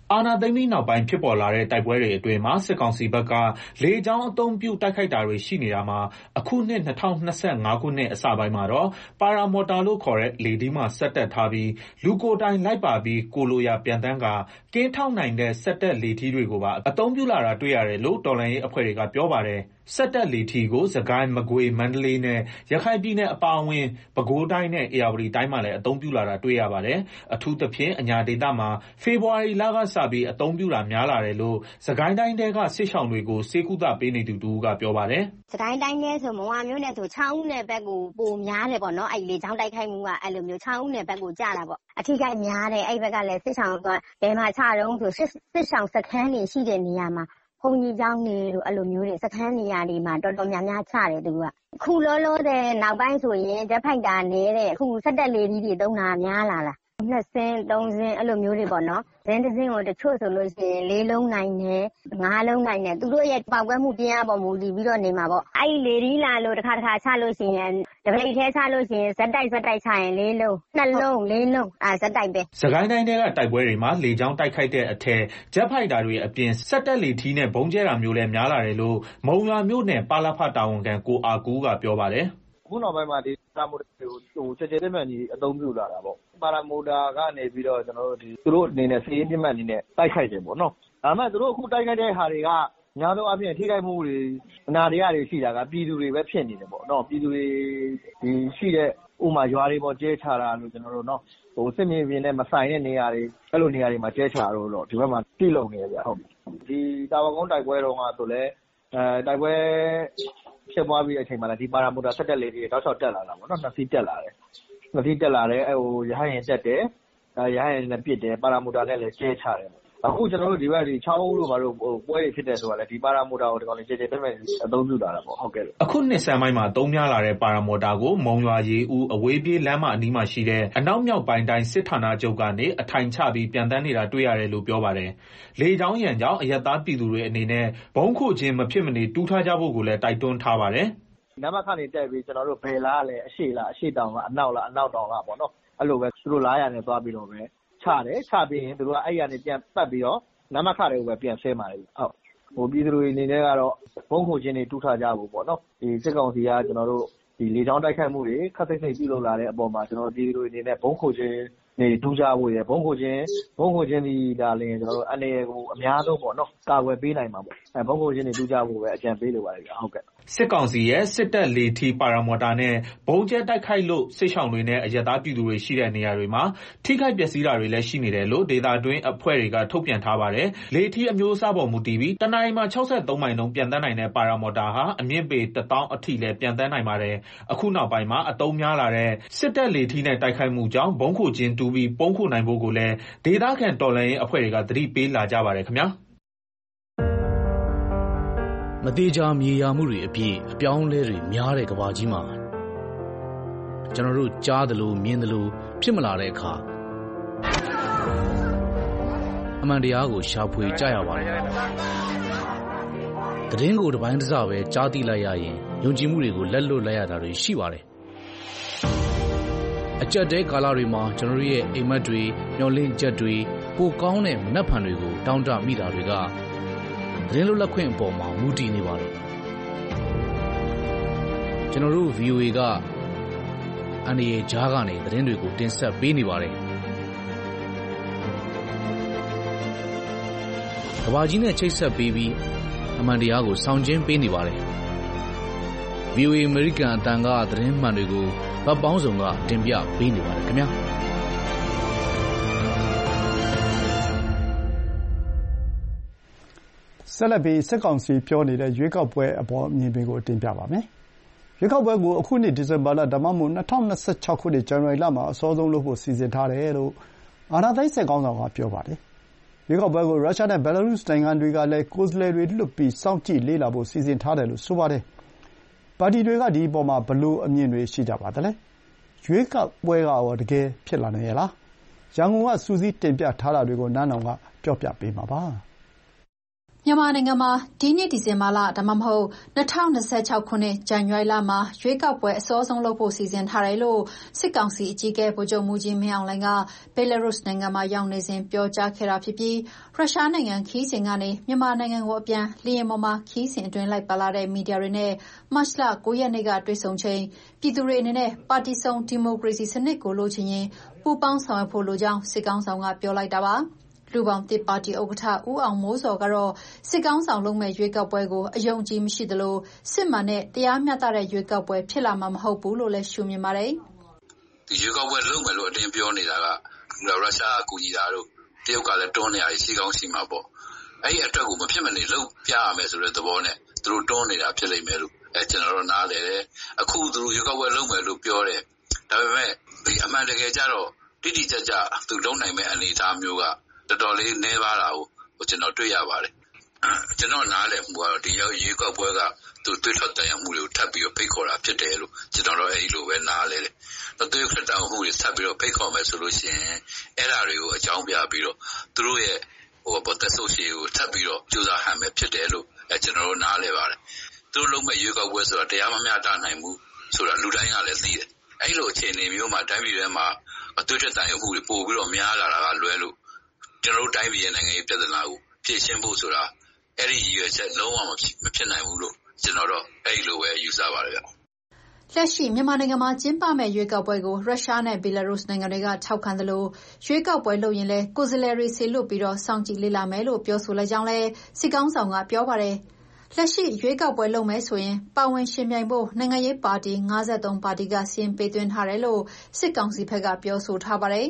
အာဏာသိမ်းပြီးနောက်ပိုင်းဖြစ်ပေါ်လာတဲ့တိုက်ပွဲတွေအတွင်းမှာစစ်ကောင်စီဘက်ကလေကြောင်းအသုံးပြုတိုက်ခိုက်တာတွေရှိနေတာမှာအခုနှစ်2025ခုနှစ်အစပိုင်းမှာတော့ပါရာမော်တာလို့ခေါ်တဲ့လေထီးမှာစက်တက်ထားပြီးလူကိုယ်တိုင်လိုက်ပါပြီးကိုလိုရာပြန်တန်းကကင်းထောက်နိုင်တဲ့စက်တက်လေထီးတွေကိုပါအသုံးပြုလာတာတွေ့ရတယ်လို့တော်လှန်ရေးအဖွဲ့တွေကပြောပါတယ်စက်တက်လေထီကိုစကိုင်းမကွေးမန္တလေးနဲ့ရခိုင်ပြည်နယ်အပါအဝင်ပဲခူးတိုင်းနဲ့အေရဝတီတိုင်းမှာလည်းအသုံးပြုလာတာတွေ့ရပါတယ်အထူးသဖြင့်အညာဒေသမှာဖေဖော်ဝါရီလကစပြီးအသုံးပြုလာများလာတယ်လို့စကိုင်းတိုင်းတဲကစစ်ဆောင်တွေကိုစေကုသပေးနေသူတူကပြောပါတယ်စကိုင်းတိုင်းနဲ့ဆိုမုံဝါမျိုးနဲ့ဆို6ဦးနဲ့ဘက်ကိုပိုများတယ်ပေါ့နော်အဲ့လေချောင်းတိုက်ခိုက်မှုကအဲ့လိုမျိုး6ဦးနဲ့ဘက်ကိုကြာတာပေါ့အထိခိုက်များတယ်အဲ့ဘက်ကလည်းစစ်ဆောင်ကဘယ်မှာချတော့ဆိုစစ်ဆောင်စခန်းတွေရှိတဲ့နေရာမှာဘုံကြီးကျောင်းတွေလို့အဲ့လိုမျိုးတွေစခန်းနေရာတွေမှာတော်တော်များများချတယ်သူကခုလောလောတဲ့နောက်ပိုင်းဆိုရင်ဂျက်ဖိုက်တာနေတဲ့အခုစက်တက်လေကြီးတွေတုံးတာများလာလား2စင်း3စင်းအဲ့လိုမျိုးတွေပေါ့နော်ဇင်းတစ်စင်းကိုတချို့ဆိုလို့ရှိရင်4လုံးနိုင်တယ်5လုံးနိုင်တယ်သူတို့ရဲ့ပေါက်ကွဲမှုပြင်းအားပေါ်မူတည်ပြီးတော့နေမှာပေါ့အဲ့ဒီလေဒီလာလို့တစ်ခါချလို့ရှိရင်တပိတ်ထဲချလို့ရှိရင်ဇက်တိုက်ချရင်4လုံး2လုံး4လုံးဇက်တိုက်ပဲစကိုင်းတိုင်းထဲကတိုက်ပွဲတွေမှာလေကြောင်းတိုက်ခိုက်တဲ့အထက်ဂျက်ဖိုက်တာတွေအပြင်စက်တက်လေထီးနဲ့ဘုံကျဲတာမျိုးလည်းများလာတယ်လို့မုံရွာမြို့နယ်ပါလာဖတာဝန်ခံကိုအာကူကပြောပါတယ်အခုနောက်ပိုင်းမှာဒီပါရာမိုတာကိုချက်ချင်းပြတ်ကြီးအသုံးပြုလာတာပေါ့ပါရာမိုတာကနေပြီးတော့ကျွန်တော်တို့ဒီသူတို့အနေနဲ့စီးရင်ပြတ်အနေနဲ့တိုက်ခိုက်တယ်ပေါ့နော်ဒါမှသူတို့အခုတိုက်ခိုက်တဲ့ဟာတွေကညာတော့အပြင်ထိခိုက်မှုတွေအနာတရားတွေရှိတာကပြည်သူတွေပဲဖြစ်နေတယ်ပေါ့နော်ပြည်သူတွေဒီရှိတဲ့ဥမာရွာတွေပေါ်ကျဲချတာလို့ကျွန်တော်တို့နော်ဟိုစစ်မြေပြင်နဲ့မဆိုင်တဲ့နေရာတွေအဲ့လိုနေရာတွေမှာကျဲချတာတော့ဒီဘက်မှာပြည်လုံနေရဗျဟုတ်ဒီတာဝကုန်းတိုက်ပွဲတော့ကဆိုလဲတိုက်ပွဲဖြစ်သွားပြီးအချိန်မှာလည်းဒီပါရာမိုတာဆက်တက်လေးတွေတောက်လျှောက်တက်လာတာပေါ့နော်နှစ်စီးတက်လာတယ်အဲ့ဟိုရဟရင်တက်တယ်ရဟရင်လည်းပြစ်တယ်ပါရာမိုတာနဲ့လည်းကျဲချတယ်အခုကျွန်တော်တို့ဒီဘက်ဒီ6ဦးလို့ဘာလို့ပွဲတွေဖြစ်တယ်ဆိုတာလည်းဒီပါရာမိုတာကိုဒီကောင်လေးကျဲပြတ်အသုံးပြုလာတာပေါ့ဟုတ်ကဲ့အခုနှစ်ဆန်းပိုင်းမှာအသုံးများလာတဲ့ပါရာမိုတာကိုမုံရွာရေဦးအဝေးပြေးလမ်းမအနီးမှာရှိတဲ့အနောက်မြောက်ပိုင်းတိုင်းစစ်ဌာနချုပ်ကနေအထိုင်ချပြီးပြန်တန်းနေတာတွေ့ရတယ်လို့ပြောပါတယ်လေကြောင်းရန်ကြောင့်အရက်သားပြည်သူတွေအနေနဲ့ဘုံခိုခြင်းမဖြစ်မနေတူးထားကြဖို့ကိုလည်းတိုက်တွန်းထားပါတယ်နမခနေတက်ပြီးကျွန်တော်တို့ဘယ်လားလဲအရှိလားအရှိတောင်ကအနောက်လားအနောက်တောင်လားပေါ့နော်အဲ့လိုပဲသူတို့လားရနေသွားပြီးတော့ပဲချတယ်ချပြီးရင်သူတို့ကအဲ့ရနေပြန်ပတ်ပြီးတော့နမခတွေကိုပဲပြန်ဆဲมาတယ်ဟုတ်ဟိုပြည်သူတွေအနေနဲ့ကတော့ဘုံခိုခြင်းတွေတူးထားကြဖို့ပေါ့နော်ဒီစစ်ကောင်စီကကျွန်တော်တို့ဒီလေကြောင်းတိုက်ခိုက်မှုတွေခက်သိသိပြုလုပ်လာတဲ့အပေါ်မှာကျွန်တော်ပြည်သူတွေအနေနဲ့ဘုံခိုခြင်းနေတူးကြဖို့ရဘုံခိုခြင်းဒီဒါလင်းကျွန်တော်တို့အနေကိုအများဆုံးပေါ့နော်ကာကွယ်ပေးနိုင်မှာပေါ့ဘုံခိုခြင်းတွေတူးကြဖို့ပဲအကြံပေးလိုပါတယ်ဗျဟုတ်ကဲ့စစ်ကောင်စီရဲ့စစ်တပ်လေထီပါရာမော်တာနဲ့ဘုံကျဲတိုက်ခိုက်လို့စစ်ဆောင်တွေနဲ့အရက်သားပြည်သူတွေရှိတဲ့နေရာတွေမှာထိခိုက်ပျက်စီးတာတွေလည်းရှိနေတယ်လို့ဒေသတွင်းအဖွဲ့တွေကထုတ်ပြန်ထားပါတယ်လေထီအမျိုးအစားပေါ်မူတည်ပြီးတနင်္လာမှာ63မိုင်နှုန်းပြန်တန်းနိုင်တဲ့ပါရာမော်တာဟာအမြင့်ပေ1000အထိလည်းပြန်တန်းနိုင်ပါတယ်အခုနောက်ပိုင်းမှာအသုံးများလာတဲ့စစ်တပ်လေထီနဲ့တိုက်ခိုက်မှုကြောင့်ဘုံခိုခြင်းတူပြီးပုံခိုနိုင်ဖို့ကိုလည်းဒေသခံတော်လှန်ရေးအဖွဲ့တွေကသတိပေးလာကြပါတယ်ခင်ဗျာမသေးချာမြေယာမှုတွေအပြည့်အပြောင်းလဲတွေများတဲ့ကမ္ဘာကြီးမှာကျွန်တော်တို့ကြားသလိုမြင်သလိုဖြစ်မလာတဲ့အခါအမှန်တရားကိုရှာဖွေကြရပါတယ်။သတင်းကိုတစ်ပိုင်းတစ်စပဲကြားသိလိုက်ရရင်ယုံကြည်မှုတွေကိုလက်လွတ်လိုက်ရတာတွေရှိပါတယ်။အကြက်တဲကာလတွေမှာကျွန်တော်တို့ရဲ့အိမ်မက်တွေမျောလင့်ချက်တွေပိုကောင်းတဲ့မနှက်ဖန်တွေကိုတောင်းတမိတာတွေကသတင်းလွတ်လပ်ခွင့်အပေါ်မှာမူတည်နေပါတယ်ကျွန်တော်တို့ VOA ကအန်ဒီရဲ့ဂျားကနေသတင်းတွေကိုတင်ဆက်ပေးနေပါတယ်ကဘာကြီးနဲ့ချိတ်ဆက်ပေးပြီးအမှန်တရားကိုဆောင်ကျဉ်ပေးနေပါတယ် VOA American အတန်ကသတင်းမှန်တွေကိုဗတ်ပေါင်းစုံကတင်ပြပေးနေပါတယ်ခင်ဗျာဆက်လက်ပြီးစစ်ကောင်စီပြောနေတဲ့ရွေးကောက်ပွဲအပေါ်မြင်ပင်ကိုတင်ပြပါမယ်။ရွေးကောက်ပွဲကိုအခုနှစ်ဒီဇင်ဘာလဒါမှမဟုတ်2026ခုနှစ်ဇန်နဝါရီလမှာအစောဆုံးလုပ်ဖို့စီစဉ်ထားတယ်လို့အာဏာသိမ်းစစ်ကောင်စီကပြောပါတယ်။ရွေးကောက်ပွဲကိုရုရှားနဲ့ဘယ်လာရုစ်နိုင်ငံတွေကလည်းကိုယ်စားလှယ်တွေလွှတ်ပြီးစောင့်ကြည့်လေ့လာဖို့စီစဉ်ထားတယ်လို့ဆိုပါတယ်။ပါတီတွေကဒီအပေါ်မှာဘယ်လိုအမြင်တွေရှိကြပါသလဲ။ရွေးကောက်ပွဲကရောတကယ်ဖြစ်လာနိုင်ရဲ့လား။ရန်ကုန်ကစူးစီးတင်ပြထားတာတွေကိုနန်းအောင်ကပြောပြပေးမှာပါ။မြန်မာနိုင်ငံမှာဒီနှစ်ဒီဇင်ဘာလဒါမှမဟုတ်2026ခုနှစ်ဇန်နဝါရီလမှာရွေးကောက်ပွဲအစောဆုံးလုပ်ဖို့စီစဉ်ထားတယ်လို့စစ်ကောင်စီအကြီးအကဲဗိုလ်ချုပ်မှူးကြီးမင်းအောင်လှိုင်ကဘယ်လာရုစ်နိုင်ငံမှာရောက်နေစဉ်ပြောကြားခဲ့တာဖြစ်ပြီးရုရှားနိုင်ငံခီးစဉ်ကနေမြန်မာနိုင်ငံကိုအပြန်လေယာဉ်ပေါ်မှာခီးစဉ်အတွင်းလိုက်ပါလာတဲ့မီဒီယာတွေနဲ့မတ်လ9ရက်နေ့ကတွေ့ဆုံချိန်ပြည်သူတွေအနေနဲ့ပါတီစုံဒီမိုကရေစီစနစ်ကိုလိုချင်ရင်ပူးပေါင်းဆောင်ရွက်ဖို့လိုကြောင်းစစ်ကောင်ဆောင်ကပြောလိုက်တာပါလူပေါင်းတစ်ပါတီဥက္ကဋ္ဌဦးအောင်မိုးစောကတော့စစ်ကောင်ဆောင်လုံးမဲ့ရွေးကောက်ပွဲကိုအယုံကြည်မရှိသလိုစစ်မှန်တဲ့တရားမျှတတဲ့ရွေးကောက်ပွဲဖြစ်လာမှာမဟုတ်ဘူးလို့လည်းရှုမြင်ပါတယ်ဒီရွေးကောက်ပွဲလုံးမယ်လို့အတင်းပြောနေတာကရုရှားကကူညီတာတို့တရုတ်ကလည်းတွန်းနေရတယ်စီကောင်းစီမှာပေါ့အဲ့ဒီအတွက်ကိုမဖြစ်မနေလုပ်ပြရမယ်ဆိုတဲ့သဘောနဲ့သူတို့တွန်းနေတာဖြစ်လိမ့်မယ်လို့ကျွန်တော်တို့နားလည်တယ်အခုသူတို့ရွေးကောက်ပွဲလုံးမယ်လို့ပြောတယ်ဒါပေမဲ့ဒီအမှန်တကယ်ကျတော့တိတိကျကျသူလုံးနိုင်မဲ့အနေအထားမျိုးကတော်တော်လေးနှဲပါတာကိုကျွန်တော်တွေ့ရပါတယ်ကျွန်တော်နားလည်မှုကတော့ဒီရွေးကောက်ပွဲကသူတွေ့ထွက်တယ်မှုတွေကိုထပ်ပြီးတော့ဖိတ်ခေါ်တာဖြစ်တယ်လို့ကျွန်တော်တို့အဲ့ဒီလိုပဲနားလည်တယ်တွေ့ထွက်တယ်မှုတွေထပ်ပြီးတော့ဖိတ်ခေါ်မယ်ဆိုလို့ရှိရင်အဲ့ဒါတွေကိုအကြောင်းပြပြီးတော့သူတို့ရဲ့တက်ဆိုရှီကိုထပ်ပြီးတော့ကြိုးစားဟန်မယ်ဖြစ်တယ်လို့ကျွန်တော်တို့နားလည်ပါတယ်သူတို့လုံးမဲ့ရွေးကောက်ပွဲဆိုတာတရားမမျှတနိုင်ဘူးဆိုတာလူတိုင်းကလည်းသိတယ်အဲ့လိုအခြေအနေမျိုးမှာတိုင်းပြည်ထဲမှာတွေ့ထွက်တယ်မှုတွေပို့ပြီးတော့များလာတာကလွဲလို့ကျွန်တော်တို့တိုင်းပြည်ရဲ့နိုင်ငံရေးပြည်ထနာကိုဖြည့်ရှင်းဖို့ဆိုတာအဲ့ဒီရည်ရွယ်ချက်လုံးဝမဖြစ်နိုင်ဘူးလို့ကျွန်တော်တို့အဲ့လိုပဲယူဆပါတယ်ဗျလက်ရှိမြန်မာနိုင်ငံမှာကျင်းပမဲ့ရွေးကောက်ပွဲကိုရုရှားနဲ့ဘီလာရုစ်နိုင်ငံတွေကထောက်ခံသလိုရွေးကောက်ပွဲလုပ်ရင်လည်းကိုယ်စားလှယ်တွေဆေလွတ်ပြီးတော့စောင့်ကြည့်လေ့လာမယ်လို့ပြောဆိုလိုက်ကြောင်းလည်းစစ်ကောင်ဆောင်ကပြောပါတယ်လက်ရှိရွေးကောက်ပွဲလုပ်မယ်ဆိုရင်ပါဝင်ရှင်ပြိုင်ဖို့နိုင်ငံရေးပါတီ53ပါတီကစီရင်ပေးသွင်းထားတယ်လို့စစ်ကောင်စီဘက်ကပြောဆိုထားပါတယ်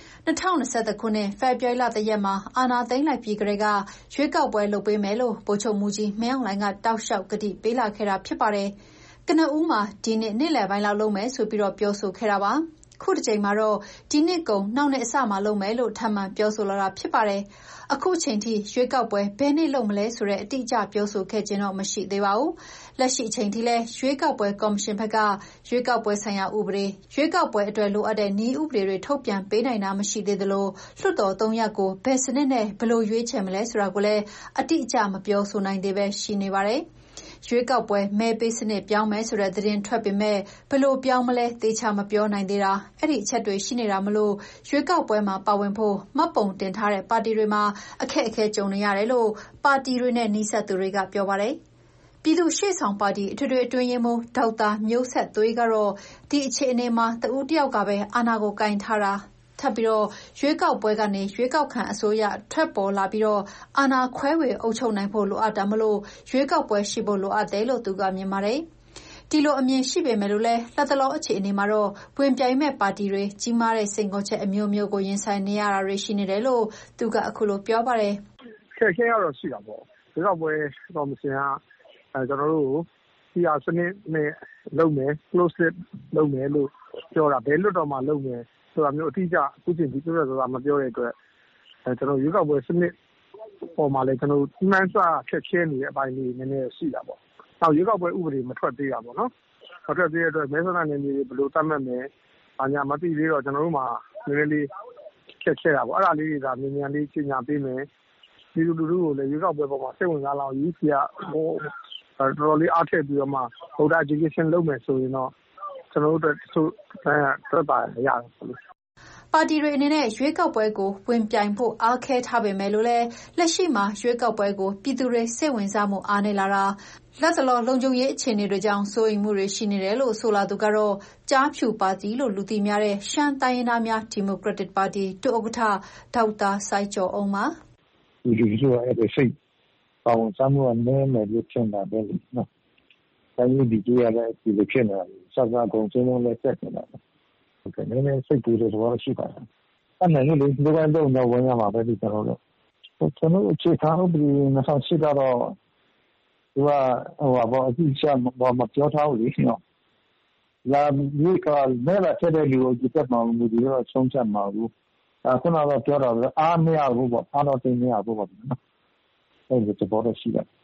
2021ခုနှစ်ဖေဖော်ဝါရီလ1ရက်မှာအာဏာသိမ်းလိုက်ပြီးကတည်းကရွေးကောက်ပွဲလုပ်ပေးမယ်လို့ဗိုလ်ချုပ်မှူးကြီးမင်းအောင်လှိုင်ကတောက်လျှောက်ကတိပေးလာခဲ့တာဖြစ်ပါတယ်။ကနဦးမှာဒီနှစ်နေ့လယ်ပိုင်းလောက်လုပ်မယ်ဆိုပြီးတော့ပြောဆိုခဲ့တာပါ။ခုတစ်ချိန်မှာတော့ဒီနှစ်ကုန်နောက်နှစ်အစမှာလုပ်မယ်လို့ထပ်မံပြောဆိုလာတာဖြစ်ပါတယ်။အခုချိန်ထိရွေးကောက်ပွဲဘယ်နေ့လုပ်မလဲဆိုတဲ့အတိအကျပြောဆိုခဲ့ခြင်းတော့မရှိသေးပါဘူး။လက်ရှိအချိန်ထိလည်းရွေးကောက်ပွဲကော်မရှင်ဘက်ကရွေးကောက်ပွဲဆိုင်ရာဥပဒေရွေးကောက်ပွဲအတွက်လိုအပ်တဲ့နည်းဥပဒေတွေထုတ်ပြန်ပေးနိုင်တာမရှိသေးသလိုလွှတ်တော်3ရပ်ကိုဘယ်စနစ်နဲ့ဘယ်လိုရွေးချယ်မလဲဆိုတာကိုလည်းအတိအကျမပြောဆိုနိုင်သေးပဲရှိနေပါတယ်။ရွေးကောက်ပွဲမဲပေးစနစ်ပြောင်းမယ်ဆိုတဲ့သတင်းထွက်ပေမဲ့ဘယ်လိုပြောင်းမလဲသေချာမပြောနိုင်သေးတာအဲ့ဒီအချက်တွေရှိနေတာမလို့ရွေးကောက်ပွဲမှာပါဝင်ဖို့မှတ်ပုံတင်ထားတဲ့ပါတီတွေမှာအခက်အခဲကြုံနေရတယ်လို့ပါတီတွေနဲ့နှိစက်သူတွေကပြောပါတယ်ပြည်သူ့ရှေ့ဆောင်ပါတီအထွေထွေအတွင်းရေးမှူးဒေါက်တာမျိုးဆက်သွေးကတော့ဒီအခြေအနေမှာတဦးတယောက်ကပဲအာဏာကိုကင်ထားတာထပ်ပြီးတော့ရွေးကောက်ပွဲကနေရွေးကောက်ခံအစိုးရထွက်ပေါ်လာပြီးတော့အာဏာခွဲဝေအုပ်ချုပ်နိုင်ဖို့လိုအပ်တာမလို့ရွေးကောက်ပွဲရှိဖို့လိုအပ်တယ်လို့သူကမြင်ပါတယ်ဒီလိုအမြင်ရှိပေမဲ့လို့လဲလက်တလောအခြေအနေမှာတော့ဝင်ပြိုင်မဲ့ပါတီတွေကြီးမားတဲ့စိန်ခေါ်ချက်အမျိုးမျိုးကိုရင်ဆိုင်နေရတာတွေရှိနေတယ်လို့သူကအခုလိုပြောပါတယ်ခက်ခဲရတော့ရှိတာပေါ့ရွေးကောက်ပွဲကော်မရှင်ကကျွန်တော်တို့PRစနစ်နဲ့လုပ်မယ် close it လုပ်မယ်လို့ပြောတာဘယ်လွတ်တော်မှာလုပ်မယ်ဆိုတာမျိုးအတိအကျအခုချိန်ဒီပြောရဆိုတာမပြောတဲ့အတွက်ကျွန်တော်ရွေးကောက်ပွဲစနစ်ပေါ်မှာလည်းကျွန်တော်မှန်းဆခက်ခဲနေတဲ့အပိုင်းလေးနည်းနည်းရှိတာပေါ့။နောက်ရွေးကောက်ပွဲဥပဒေမထွက်သေးတာပေါ့နော်။မထွက်သေးတဲ့အတွက်မဲဆန္ဒနယ်မြေတွေဘယ်လိုသတ်မှတ်မယ်။ဘာညာမသိသေးတော့ကျွန်တော်တို့မှာနည်းနည်းလေးခက်ခဲတာပေါ့။အဲ့ဒါလေးတွေကမြန်မြန်လေးပြင်ညာပေးမယ်။ဒီလူလူကိုလည်းရွေးကောက်ပွဲပေါ်မှာစိတ်ဝင်စားလောက်ယူစီကတော်တော်လေးအားထည့်ပြီးတော့မှ voter education လုပ်မယ်ဆိုရင်တော့ကျွန်တော်တို့ထွက်ပါရရတယ်ပါတီတွေအနေနဲ့ရွေးကောက်ပွဲကိုဝင်ပြိုင်ဖို့အားခဲထားပေမဲ့လို့လည်းလက်ရှိမှာရွေးကောက်ပွဲကိုပြည်သူတွေစိတ်ဝင်စားမှုအားနေလာတာလက်တလောလုံခြုံရေးအခြေအနေတွေကြောင့်စိုးရိမ်မှုတွေရှိနေတယ်လို့ဆိုလာသူကတော့ကြားဖြူပါတီလို့လူသိများတဲ့ရှမ်းတိုင်းရင်းသားများဒီမိုကရက်တစ်ပါတီဒုဥက္ကဋ္ဌဒေါက်တာစိုက်ကျော်အောင်ပါဒီလိုဆိုအဲ့ဒါစိတ်ပေါင်းစမ်းမှုနဲ့လည်းလို့ထင်တာပဲနော်တိုင်းပြည်ကြီးရတဲ့ဒီလိုဖြစ်နေတာစကားကုန်စင်းလုံးလည်းဆက်နေတာဟုတ်ကဲ့နည်းနည်းစိတ်ပူတဲ့သဘောရှိပါတယ်အဲ့နဲ့လေဒီလိုကတော့ဝင်ရမှာပဲဒီကျွန်တော်တို့အခြေခံဥပဒေ2008ကတော့သူကဘာအကြည့်ချမပြောထားဘူးလေနော်လာဒီကလည်းလာတဲ့လူကိုကြည့်တဲ့မှာမူဒီတော့ဆုံးဖြတ်မှာဘူးခုနကပြောတော့အားမရဘူးပေါ့အားတော့တင်မရဘူးပေါ့နော်အဲ့ဒီသဘောတော့ရှိတယ်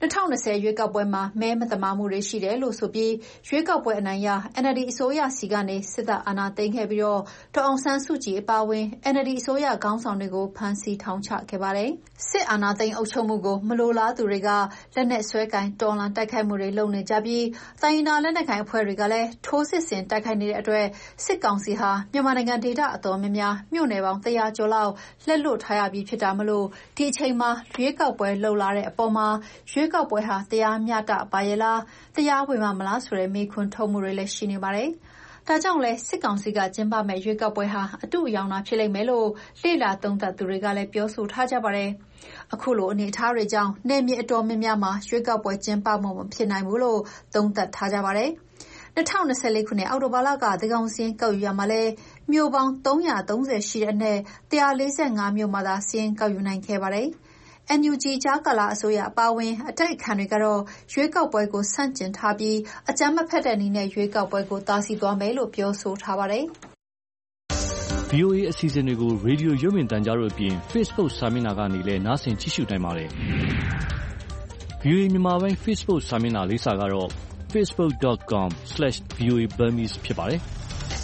2020ရွေးကောက်ပွဲမှာမဲမသမာမှုတွေရှိတယ်လို့ဆိုပြီးရွေးကောက်ပွဲအနိုင်ရ NLD အစိုးရဆီကနေစစ်တပ်အာဏာသိမ်းခဲ့ပြီးဒေါ်အောင်ဆန်းစုကြည်အပါအဝင် NLD အစိုးရခေါင်းဆောင်တွေကိုဖမ်းဆီးထောင်ချခဲ့ပါတယ်။စစ်အာဏာသိမ်းအုပ်ချုပ်မှုကိုမလိုလားသူတွေကလက်နက်စွဲကင်တော်လှန်တိုက်ခိုက်မှုတွေလုပ်နေကြပြီးတိုင်းရင်းသားလက်နက်ကိုင်အဖွဲ့တွေကလည်းထိုးစစ်ဆင်တိုက်ခိုက်နေတဲ့အတွက်စစ်ကောင်စီဟာမြန်မာနိုင်ငံဒေသအတော်များများမြို့နယ်ပေါင်း100ကျော်လောက်လက်လွတ်ထားရပြီးဖြစ်တာမလို့ဒီအချိန်မှာရွေးကောက်ပွဲလှုပ်လာတဲ့အပေါ်မှာရွေးကောက်ပွဲဟာတရားမျှတပါရဲ့လားတရားဝင်မလားဆိုတဲ့မေးခွန်းထုတ်မှုတွေလည်းရှိနေပါတယ်။ဒါကြောင့်လည်းစစ်ကောင်စီကကျင်းပမဲ့ရွေးကောက်ပွဲဟာအတုအယောင်သာဖြစ်လိမ့်မယ်လို့လေ့လာသုံးသပ်သူတွေကလည်းပြောဆိုထားကြပါတယ်။အခုလိုအနေအထားတွေကြောင့်နယ်မြေအတော်များများမှာရွေးကောက်ပွဲကျင်းပမှုမဖြစ်နိုင်ဘူးလို့သုံးသပ်ထားကြပါတယ်။2024ခုနှစ်အောက်တိုဘာလကသန်းခေါင်စာရင်းကောက်ယူရမှာလဲမြို့ပေါင်း330ရှိတဲ့အနက်145မြို့မှာသာစာရင်းကောက်ယူနိုင်ခဲ့ပါတယ်။ NUG ကြားကာလအစိုးရအပါအဝင်အတိုက်အခံတွေကတော့ရွေးကောက်ပွဲကိုဆန့်ကျင်ထားပြီးအကြမ်းမဖက်တဲ့နည်းနဲ့ရွေးကောက်ပွဲကိုတားဆီးသွားမယ်လို့ပြောဆိုထားပါတယ်။ VOA အစီအစဉ်တွေကိုရေဒီယိုရုပ်မြင်သံကြားတို့အပြင် Facebook စာမျက်နှာကနေလည်းနားဆင်ကြည့်ရှုနိုင်ပါတယ်။ VOA မြန်မာပိုင်း Facebook စာမျက်နှာလိပ်စာကတော့facebook.com/voaburmese ဖြစ်ပါတယ်။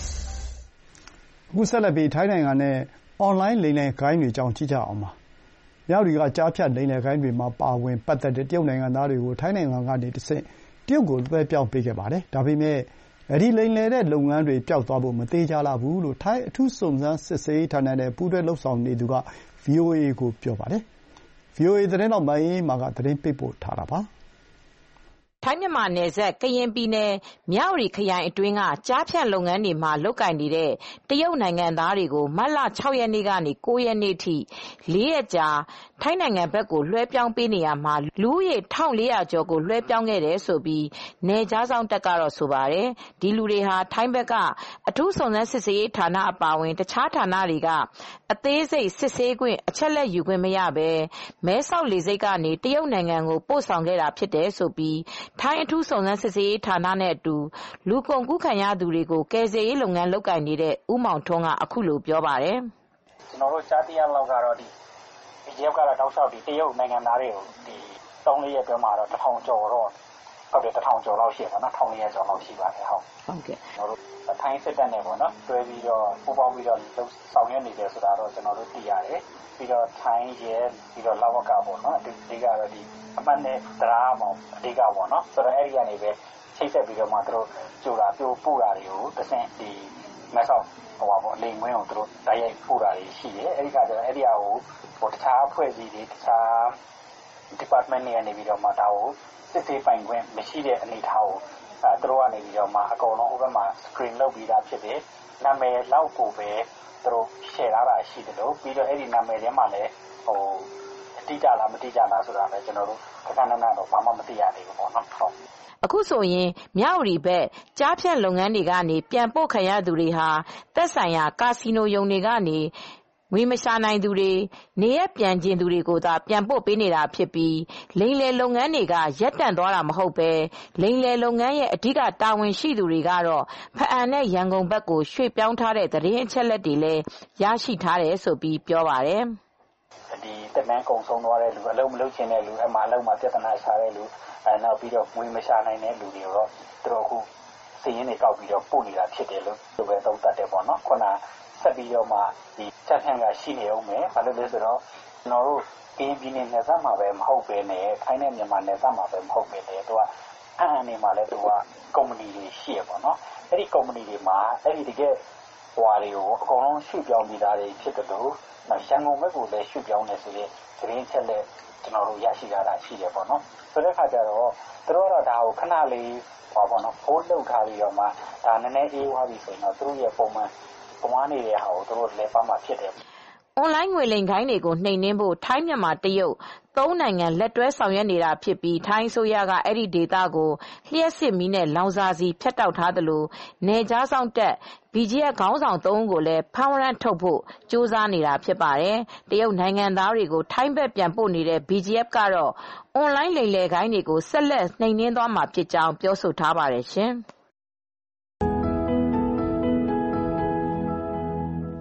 အခုဆက်လက်ပြီးထိုင်းနိုင်ငံနဲ့အွန်လိုင်းလိမ်လည်ဂိုဏ်းတွေအကြောင်းကြည့်ကြအောင်ပါ။မြဝတီကကြားဖြတ်လိမ်လည်ဂိုဏ်းတွေမှာပါဝင်ပတ်သက်တဲ့တရုတ်နိုင်ငံသားတွေကိုထိုင်းနိုင်ငံကနေတဆင့်တရုတ်ကိုလွှဲပြောင်းပေးခဲ့ပါတယ်။ဒါပေမဲ့အဲဒီလိမ်လည်တဲ့လုပ်ငန်းတွေပျောက်သွားဖို့မသေချာလှဘူးလို့ထိုင်းအထူးစုံစမ်းစစ်ဆေးရေးဌာနနဲ့ပူးတွဲလုပ်ဆောင်နေသူက VOA ကိုပြောပါတယ်။ VOA သတင်းထောက်မအေးအေးမာကသတင်းပေးပို့ထားတာပါ။ထိုင်းမြန်မာနယ်စပ်ကရင်ပြည်နယ်မြဝတီခရိုင်အတွင်းကကြားဖြတ်လုပ်ငန်းတွေမှာလုပ်ကိုင်နေတဲ့တရုတ်နိုင်ငံသားတွေကိုမတ်လ6ရက်နေ့ကနေ9ရက်နေ့ထိ4ရက်ကြာထိုင်းနိုင်ငံဘက်ကိုလွှဲပြောင်းပေးနေရမှာလူဦးရေ1400ကျော်ကိုလွှဲပြောင်းခဲ့တယ်လို့နယ်ခြားစောင့်တပ်ကတော့ဆိုပါတယ်။ဒီလူတွေဟာထိုင်းဘက်ကအထူးစုံစမ်းစစ်ဆေးရေးဌာနအပါအဝင်တခြားဌာနတွေကအသေးစိတ်စစ်ဆေးခွင့်အချက်လက်ယူခွင့်မရဘဲမဲဆောက်လေဆိပ်ကနေတရုတ်နိုင်ငံကိုပို့ဆောင်ခဲ့တာဖြစ်တယ်လို့ထိုင်းအထူးစုံစမ်းစစ်ဆေးရေးဌာနနဲ့အတူလူကုန်ကူးခံရသူတွေကိုကယ်ဆယ်ရေးလုပ်ငန်းလုပ်ကိုင်နေတဲ့ဦးမောင်ထွန်းကအခုလိုပြောပါတယ်။ကျွန်တော်တို့ကြားသိရလောက်ကတော့ဒီBGFကတော့တောက်လျှောက်ဒီတရုတ်နိုင်ငံသားတွေကိုဒီ3-4ရက်အတွင်းမှာတော့1000ကျော်တော့ဟုတ်တယ်1000ကျော်လောက်ရှိပါတော့1400ကျော်လောက်ရှိပါတယ်ဟုတ်ကဲ့ကျွန်တော်တို့ထိုင်းစစ်တပ်နဲ့ပေါ့နော်တွဲပြီးတော့ပူးပေါင်းပြီးတော့ဆောင်ရွက်နေတယ်ဆိုတာတော့ကျွန်တော်တို့သိရတယ်ပြီးတော့ထိုင်းရဲပြီးတော့လဝကပေါ့နော်ဒီကတော့ဒီအမှတ်နဲ့တရားမောင်အဓိကပေါ့နော်ဆိုတော့အဲ့ဒီကနေပဲချိတ်ဆက်ပြီးတော့မှသူတို့ကြိုတာပြို့ပို့တာတွေကိုတစ်ဆင့်ဒီမက်ဆောက်ဟိုပါပေါ့လိမ်ဝင်းကိုသူတို့တိုက်ရိုက်ပို့တာတွေရှိတယ်အဲ့ဒီကကျတော့အဲ့ဒီဟာကိုဟိုတခြားအဖွဲ့အစည်းတွေတခြား department တွေကနေပြီးတော့မှဒါကိုစစ်ဆေးပိုင်ခွင့်မရှိတဲ့အနေအထားကိုသူတို့ကနေပြီးတော့မှအကုန်လုံးဟိုဘက်မှာ screen လုပ်ပြီးသားဖြစ်တယ်နာမည်လောက်ကိုပဲသူတို့ share ထားတာရှိတယ်လို့ပြီးတော့အဲ့ဒီနာမည်ထဲမှာလည်းဟိုအတိအကျလားမတိကျလားဆိုတာလည်းကျွန်တော်တို့ခဏခဏတော့ဘာမှမသိရသေးဘူးပေါ့နော်ဟုတ်အခုဆိုရင်မြဝတီဘက်ကြားဖြတ်လုပ်ငန်းတွေကနေပြန်ပို့ခံရသူတွေဟာသက်ဆိုင်ရာကာစီနိုယုံတွေကနေငွေမရှာနိုင်သူတွေနေရပြန်ကျင်သူတွေကိုသာပြန်ပို့ပေးနေတာဖြစ်ပြီးလိမ်လည်လုပ်ငန်းတွေကရပ်တန့်သွားတာမဟုတ်ပဲလိမ်လည်လုပ်ငန်းရဲ့အဓိကတာဝန်ရှိသူတွေကတော့ဖအံနဲ့ရန်ကုန်ဘက်ကိုရွှေ့ပြောင်းထားတဲ့သတင်းအချက်လက်တွေလည်းရရှိထားတယ်ဆိုပြီးပြောပါတယ်ဒီတမန်ကုံဆုံးသွားတဲ့လူအလုံးမလုံးချင်တဲ့လူအမှအလုံးမှာပြဿနာရှာတဲ့လူနောက်ပြီးတော့ငွေမရှာနိုင်တဲ့လူတွေတော့သူတို့အခုစီးရင်တွေကောက်ပြီးတော့ပို့နေတာဖြစ်တယ်လို့ပဲသုံးသပ်တယ်ပေါ့နော်ခုနဆက်ပြီးတော့မှဒီချက်ဖြန့်ကရှိနေအောင်မယ်ဘာလို့လဲဆိုတော့ကျွန်တော်တို့ကရင်ပြည်နယ်နယ်စပ်မှာပဲမဟုတ်ပဲနဲ့ထိုင်းနဲ့မြန်မာနယ်စပ်မှာပဲမဟုတ်ပဲလေသူကအန်နေမှာလည်းသူကကုမ္ပဏီတွေရှိရပေါ့နော်အဲ့ဒီကုမ္ပဏီတွေမှာအဲ့ဒီတကယ်ဟွာတွေကိုအကုန်လုံးရွှေ့ပြောင်းပြီးသားတွေဖြစ်တယ်လို့ရန်ကုန်ဘက်ကိုလည်းရွှေ့ပြောင်းနေဆိုရင်သတင်းချက်လက်ကျွန်တော်တို့ရရှိတာရှိတယ်ပေါ့နော်ဆိုတဲ့အခါကျတော့သူတို့ကတော့ဒါကိုခဏလေးဟောပေါ့နော်ဖိုးလုပ်ထားပြီးတော့မှဒါနည်းနည်းအေးသွားပြီဆိုရင်တော့သူတို့ရဲ့ပုံမှန်ပွားနေတဲ့ဟာကိုသူတို့လည်းပတ်မှဖြစ်တယ်အွန်လိုင်းငွေလိမ်ဂိုဏ်းတွေကိုနှိမ်နင်းဖို့ထိုင်းမြန်မာတရုတ်3နိုင်ငံလက်တွဲဆောင်ရွက်နေတာဖြစ်ပြီးထိုင်းအစိုးရကအဲ့ဒီဒေသကိုလျှက်စစ်မီးနဲ့လောင်စာဆီဖြတ်တောက်ထားသလိုနယ်ခြားစောင့်တပ် BGF ခေါင်းဆောင်3ဦးကိုလည်းဖမ်းဝရမ်းထုတ်ဖို့ကြိုးစားနေတာဖြစ်ပါတယ်။တရုတ်နိုင်ငံသားတွေကိုထိုင်းဘက်ပြန်ပို့နေတဲ့ BGF ကတော့အွန်လိုင်းလိမ်လည်ဂိုဏ်းတွေကိုဆက်လက်နှိမ်နင်းသွားမှာဖြစ်ကြောင်းပြောဆိုထားပါတယ်ရှင်။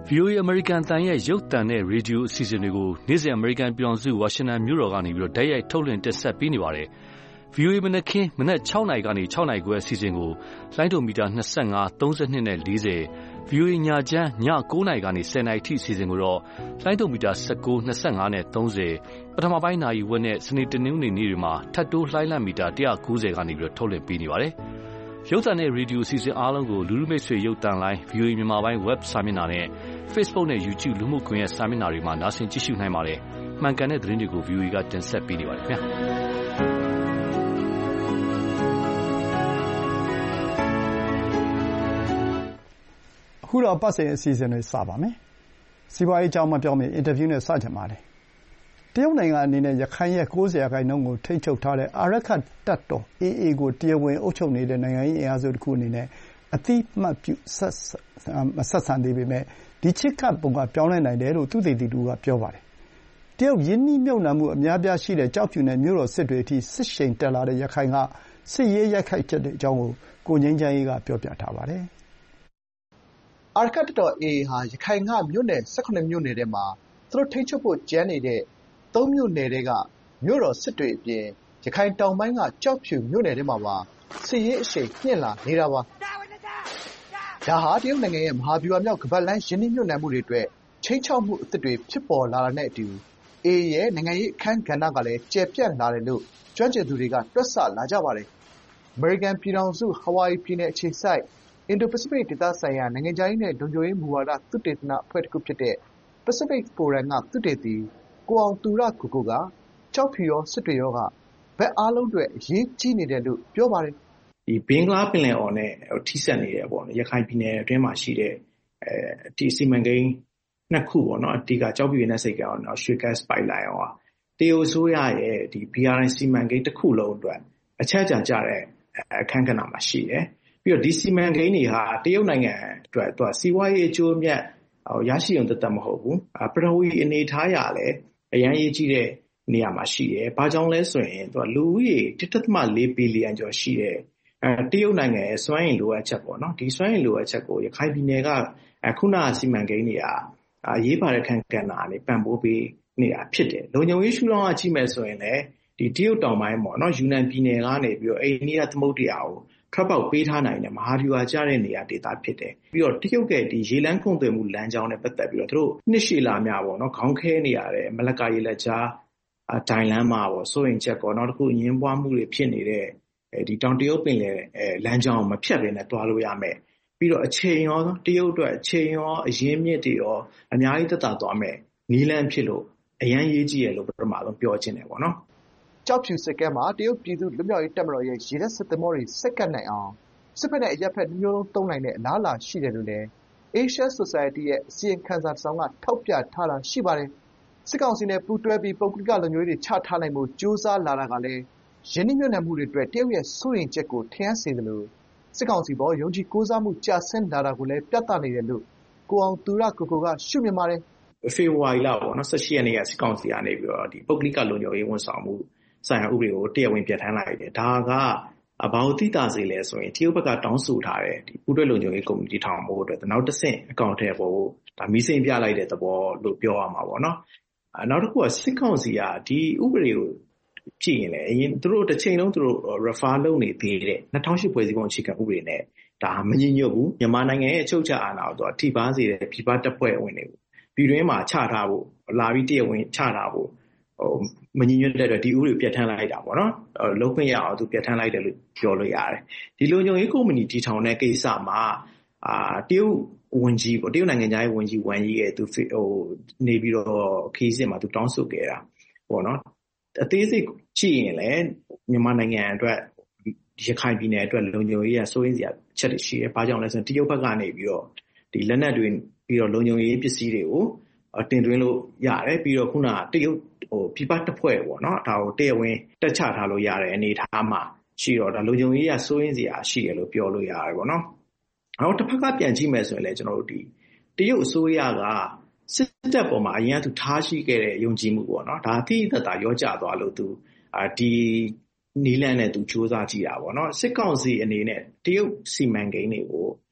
VOA အမေရိကန်အသံရဲ့ရုပ်သံနဲ့ရေဒီယိုအစီအစဉ်တွေကိုနေ့စဉ်အမေရိကန်ပြည်ထောင်စုဝါရှင်တန်မြို့တော်ကနေပြီးတော့တိုက်ရိုက်ထုတ်လွှင့်တင်ဆက်ပေးနေပါတယ်။ VOA မနက်ခင်းမနက်6နာရီကနေ6နာရီခွဲအစီအစဉ်ကိုလိုင်းဒိုမီတာ25 32နဲ့40 VOA ညချမ်းည9နာရီကနေ10နာရီထိအစီအစဉ်ကိုတော့လိုင်းဒိုမီတာ19 25နဲ့30ပထမပိုင်းနာရီဝက်နဲ့စနေတနင်္ဂနွေနေ့တွေမှာထပ်တိုးလှိုင်းလံမီတာ190ကနေပြီးတော့ထုတ်လွှင့်ပေးနေပါတယ်။ရုပ်သံနဲ့ရေဒီယိုအစီအစဉ်အားလုံးကိုလူလူမိတ်ဆွေရုပ်သံလိုင်း VOA မြန်မာပိုင်း web စာမျက်နှာနဲ့ Facebook နဲ့ YouTube လူမှုကွန်ရက်စာမျက်နှာတွေမှာနားဆင်ကြည့်ရှုနိုင်ပါတယ်။မှန်ကန်တဲ့သတင်းတွေကို VOA ကတင်ဆက်ပေးနေပါတယ်ခင်ဗျာ။အခုတော့ပတ်စဉ်အစီအစဉ်တွေစပါမယ်။စီးပွားရေးအကြောင်းမပြောမီအင်တာဗျူးနဲ့စကြပါမယ်။တရုတ်နိုင်ငံအနေနဲ့ရခိုင်ရဲ့ 90% ကိုထိန်းချုပ်ထားတဲ့အာရက္ခတပ်တော် AA ကိုတရားဝင်အုပ်ချုပ်နေတဲ့နိုင်ငံရေးအင်အားစုတစ်ခုအနေနဲ့အသိအမှတ်ပြုဆက်ဆံသေးပေမဲ့ဒီချဉ်းကပ်ပုံကပြောင်းလဲနိုင်တယ်လို့သုတေသီတဦးကပြောပါတယ်။တရုတ်ရင်းနှီးမြှုပ်နှံမှုအများအပြားရှိတဲ့ကျောက်ဖြူနဲ့မြို့တော်စစ်တွေအထိစစ်ရှိန်တက်လာတဲ့ရခိုင်ကစစ်ရေးရိုက်ခတ်ချက်တွေအကြောင်းကိုငြိမ်းချမ်းရေးကပြောပြထားပါတယ်။အာရက္ခတပ်တော် AA ဟာရခိုင်ကမြို့နယ်18မြို့နယ်ထဲမှာသူတို့ထိန်းချုပ်ဖို့ကြမ်းနေတဲ့3မြို့နယ်ထဲကမြို့တော်စစ်တွေအပြင်ရခိုင်တောင်ပိုင်းကကျောက်ဖြူမြို့နယ်ထဲမှာပါစစ်ရေးအရှိန်မြင့်လာနေတာပါ။ဒါဟာတရုတ်နိုင်ငံရဲ့မဟာဗျူဟာမြောက်ခါးပတ်လမ်းရင်းနှီးမြှုပ်နှံမှုတွေအတွက်ခြိမ်းခြောက်မှုအသစ်တွေဖြစ်ပေါ်လာတာနဲ့အတူ AA ရဲ့နိုင်ငံရေးအခန်းကဏ္ဍကလည်းကျယ်ပြန့်လာတယ်လို့ကျွမ်းကျင်သူတွေကတွက်ဆလာကြပါတယ်။အမေရိကန်ပြည်ထောင်စုဟာဝိုင်ယီပြည်နယ်အခြေစိုက်အင်ဒို-ပစိဖိတ်ဒေသဆိုင်ရာနိုင်ငံခြားရေးနဲ့လုံခြုံရေးမူဝါဒသုတေသနအဖွဲ့တစ်ခုဖြစ်တဲ့ Pacific Forum ကသုတေသီကိုအောင်သူရကိုကိုကကျောက်ဖြူရောစစ်တွေရောကဘက်အားလုံးအတွက်အရေးကြီးနေတယ်လို့ပြောပါတယ်။ဒီဘင်္ဂလားပင်လယ်အော်နဲ့ထိစပ်နေတယ်ပေါ့နော်ရခိုင်ပြည်နယ်အတွင်းမှာရှိတဲ့ဒီစီမံကိန်းနှစ်ခုပေါ့နော်အဓိကကျောက်ဖြူရေနက်ဆိပ်ကမ်းအောင်ရွှေဂတ်စ်ပိုက်လိုင်းအောင်တရုတ်အစိုးရရဲ့ဒီ BRI စီမံကိန်းတစ်ခုလုံးအတွက်အချက်အချာကျတဲ့အခန်းကဏ္ဍမှာရှိတယ်။ပြီးတော့ဒီစီမံကိန်းတွေဟာတရုတ်နိုင်ငံအတွက်သူကစီးပွားရေးအကျိုးအမြတ်ရရှိရုံသက်သက်မဟုတ်ဘူး။ပထဝီအနေထားရလည်းအရန်ရေးကြီးတဲ့နေရာမှာရှိတယ်။ဘာကြောင့်လဲဆိုရင်သူကလူဦးရေ 1.4 ဘီလီယံကျော်ရှိတဲ့တရုတ်နိုင်ငံရဲ့စွမ်းအင်လိုအပ်ချက်ပေါ့နော်ဒီစွမ်းအင်လိုအပ်ချက်ကိုရခိုင်ပြည်နယ်ကခုနစီမံကိန်းတွေကအရေးပါတဲ့ခန်းကဏ္ဍကနေပံ့ပိုးပေးနေတာဖြစ်တယ်။လုံခြုံရေးရှုထောင့်ကကြည့်မယ်ဆိုရင်လည်းဒီတရုတ်တောင်ပိုင်းပေါ့နော်ယူနန်ပြည်နယ်ကနေပြီးတော့အိန္ဒိယသမုဒ္ဒရာကိုထွက်ပေါက်ပေးထားနိုင်တဲ့မဟာဗျူဟာကျတဲ့နေရာဒေသဖြစ်တယ်။ပြီးတော့တရုတ်ရဲ့ဒီရေလမ်းကုန်သွယ်မှုလမ်းကြောင်းနဲ့ပတ်သက်ပြီးတော့သူတို့နှစ်ရှည်လာများပေါ့နော်ခေါင်းခဲနေရတဲ့မလကာရေလက်ကြားဒိုင်လမ်းမှာပေါ့စိုးရင်ချက်ကောနောက်တစ်ခုအငင်းပွားမှုတွေဖြစ်နေတဲ့ဒီတောင်တရုတ်ပင်လယ်လမ်းကြောင်းမဖြတ်ဘဲနဲ့တွားလို့ရမယ်ပြီးတော့အချိန်ရောတရုတ်အတွက်အချိန်ရောအရင်းမြစ်တွေရောအများကြီးသက်သာသွားမယ်နီးလန်းဖြစ်လို့အရန်ရေးကြည့်ရလို့ပထမဆုံးပြောချင်တယ်ပေါ့နော်ကျောက်ဖြူစစ်ကမ်းမှာတရုတ်ပြည်သူ့လွတ်မြောက်ရေးတပ်မတော်ရဲ့ရေတပ်စစ်သင်္ဘောတွေစက်ကပ်နိုင်အောင်စစ်ဖက်နဲ့အရပ်ဖက်မျိုးလုံးသုံးနိုင်တဲ့အလားအလာရှိတယ်လို့လည်း Asia Society ရဲ့အစီရင်ခံစာတစ်စောင်ကထောက်ပြထားတာရှိပါတယ်စစ်ကောင်စီနဲ့ပူးတွဲပြီးပုဂ္ဂလိကလုံခြုံရေးတွေချထားနိုင်ဖို့ကြိုးစားလာတာကလည်းရင်းနှီးမြှုပ်နှံမှုတွေအတွက်တရုတ်ရဲ့စိုးရိမ်ချက်ကိုထင်ဟပ်စေသလိုစစ်ကောင်စီပေါ်ယုံကြည်ကိုးစားမှုကျဆင်းလာတာကိုလည်းပြသနေတယ်လို့ကိုအောင်သူရကိုကိုကရှုမြင်ပါတယ်ဖေဖော်ဝါရီလပေါ့နော်18ရက်နေ့ကစစ်ကောင်စီကနေပြီးတော့ဒီပုဂ္ဂလိကလုံခြုံရေးဝန်ဆောင်မှုဆိုင်ရာဥပဒေကိုတရားဝင်ပြဋ္ဌာန်းလိုက်တယ်ဒါကဘာလို့သိတာစေလဲဆိုရင်တရုတ်ဘက်ကတောင်းဆိုထားတဲ့ဒီပူးတွဲလုံခြုံရေးကော်မတီထောင်ဖို့အတွက်နောက်တစ်ဆင့်အကောင့်ထဲပေါ်ဒါမီးစိမ်းပြလိုက်တဲ့သဘောလို့ပြောရမှာပေါ့နော်နောက်တစ်ခုကစစ်ကောင်စီကဒီဥပဒေကိုကြည့်ရင်လည်းအရင်သူတို့တစ်ချိန်လုံးသူတို့ refer လုပ်နေသေးတဲ့2008ဖွဲ့စည်းပုံအခြေခံဥပဒေနဲ့ဒါမညီညွတ်ဘူးမြန်မာနိုင်ငံရဲ့အချုပ်အခြာအာဏာကိုထိပါးစေတဲ့ပြည်ပတပ်ဖွဲ့ဝင်တွေပြည်တွင်းမှာချထားဖို့လာပြီးတရားဝင်ချထားဖို့မညီညွတ်တဲ့အတွက်ဒီဥပဒေပြဋ္ဌာန်းလိုက်တာပေါ့နော်လုံးခွင့်ရအောင်သူပြဋ္ဌာန်းလိုက်တယ်လို့ပြောလို့ရတယ်ဒီလုံခြုံရေးကုမ္ပဏီတည်ထောင်တဲ့ကိစ္စမှာတရုတ်ဝန်ကြီးပေါ့တရုတ်နိုင်ငံသားရဲ့ဝန်ကြီးဝမ်ယီရဲ့သူနေပြီးတော့ခီးစဉ်မှာသူတောင်းဆိုခဲ့တာပေါ့နော်အသေးစိတ်ကြည့်ရင်လည်းမြန်မာနိုင်ငံအတွက်ရခိုင်ပြည်နယ်အတွက်လုံခြုံရေးရစိုးရိမ်စရာချက်တွေရှိတယ်။ဘာကြောင့်လဲဆိုရင်တရုတ်ဘက်ကနေပြီးတော့ဒီလက်နက်တွေပြီးတော့လုံခြုံရေးပစ္စည်းတွေကိုတင်သွင်းလို့ရတယ်ပြီးတော့ခုနကတရုတ်ပြည်ပတပ်ဖွဲ့ပေါ့နော်ဒါကိုတရားဝင်တက်ချထားလို့ရတဲ့အနေအထားမှာရှိတော့ဒါလုံခြုံရေးရစိုးရိမ်စရာရှိတယ်လို့ပြောလို့ရတယ်ပေါ့နော်။နောက်တစ်ဖက်ကပြန်ကြည့်မယ်ဆိုရင်လည်းကျွန်တော်တို့ဒီတရုတ်အစိုးရကစစ်တပ်ပေါ်မှာအရင်ကသူထားရှိခဲ့တဲ့ယုံကြည်မှုပေါ့နော်ဒါတိတိတတ်တာရောကျသွားလို့သူဒီနီလန်နဲ့သူစ조사ကြည့်တာပေါ့နော်စစ်ကောင်စီအနေနဲ့တရုတ်စီမံကိန်းတွေကို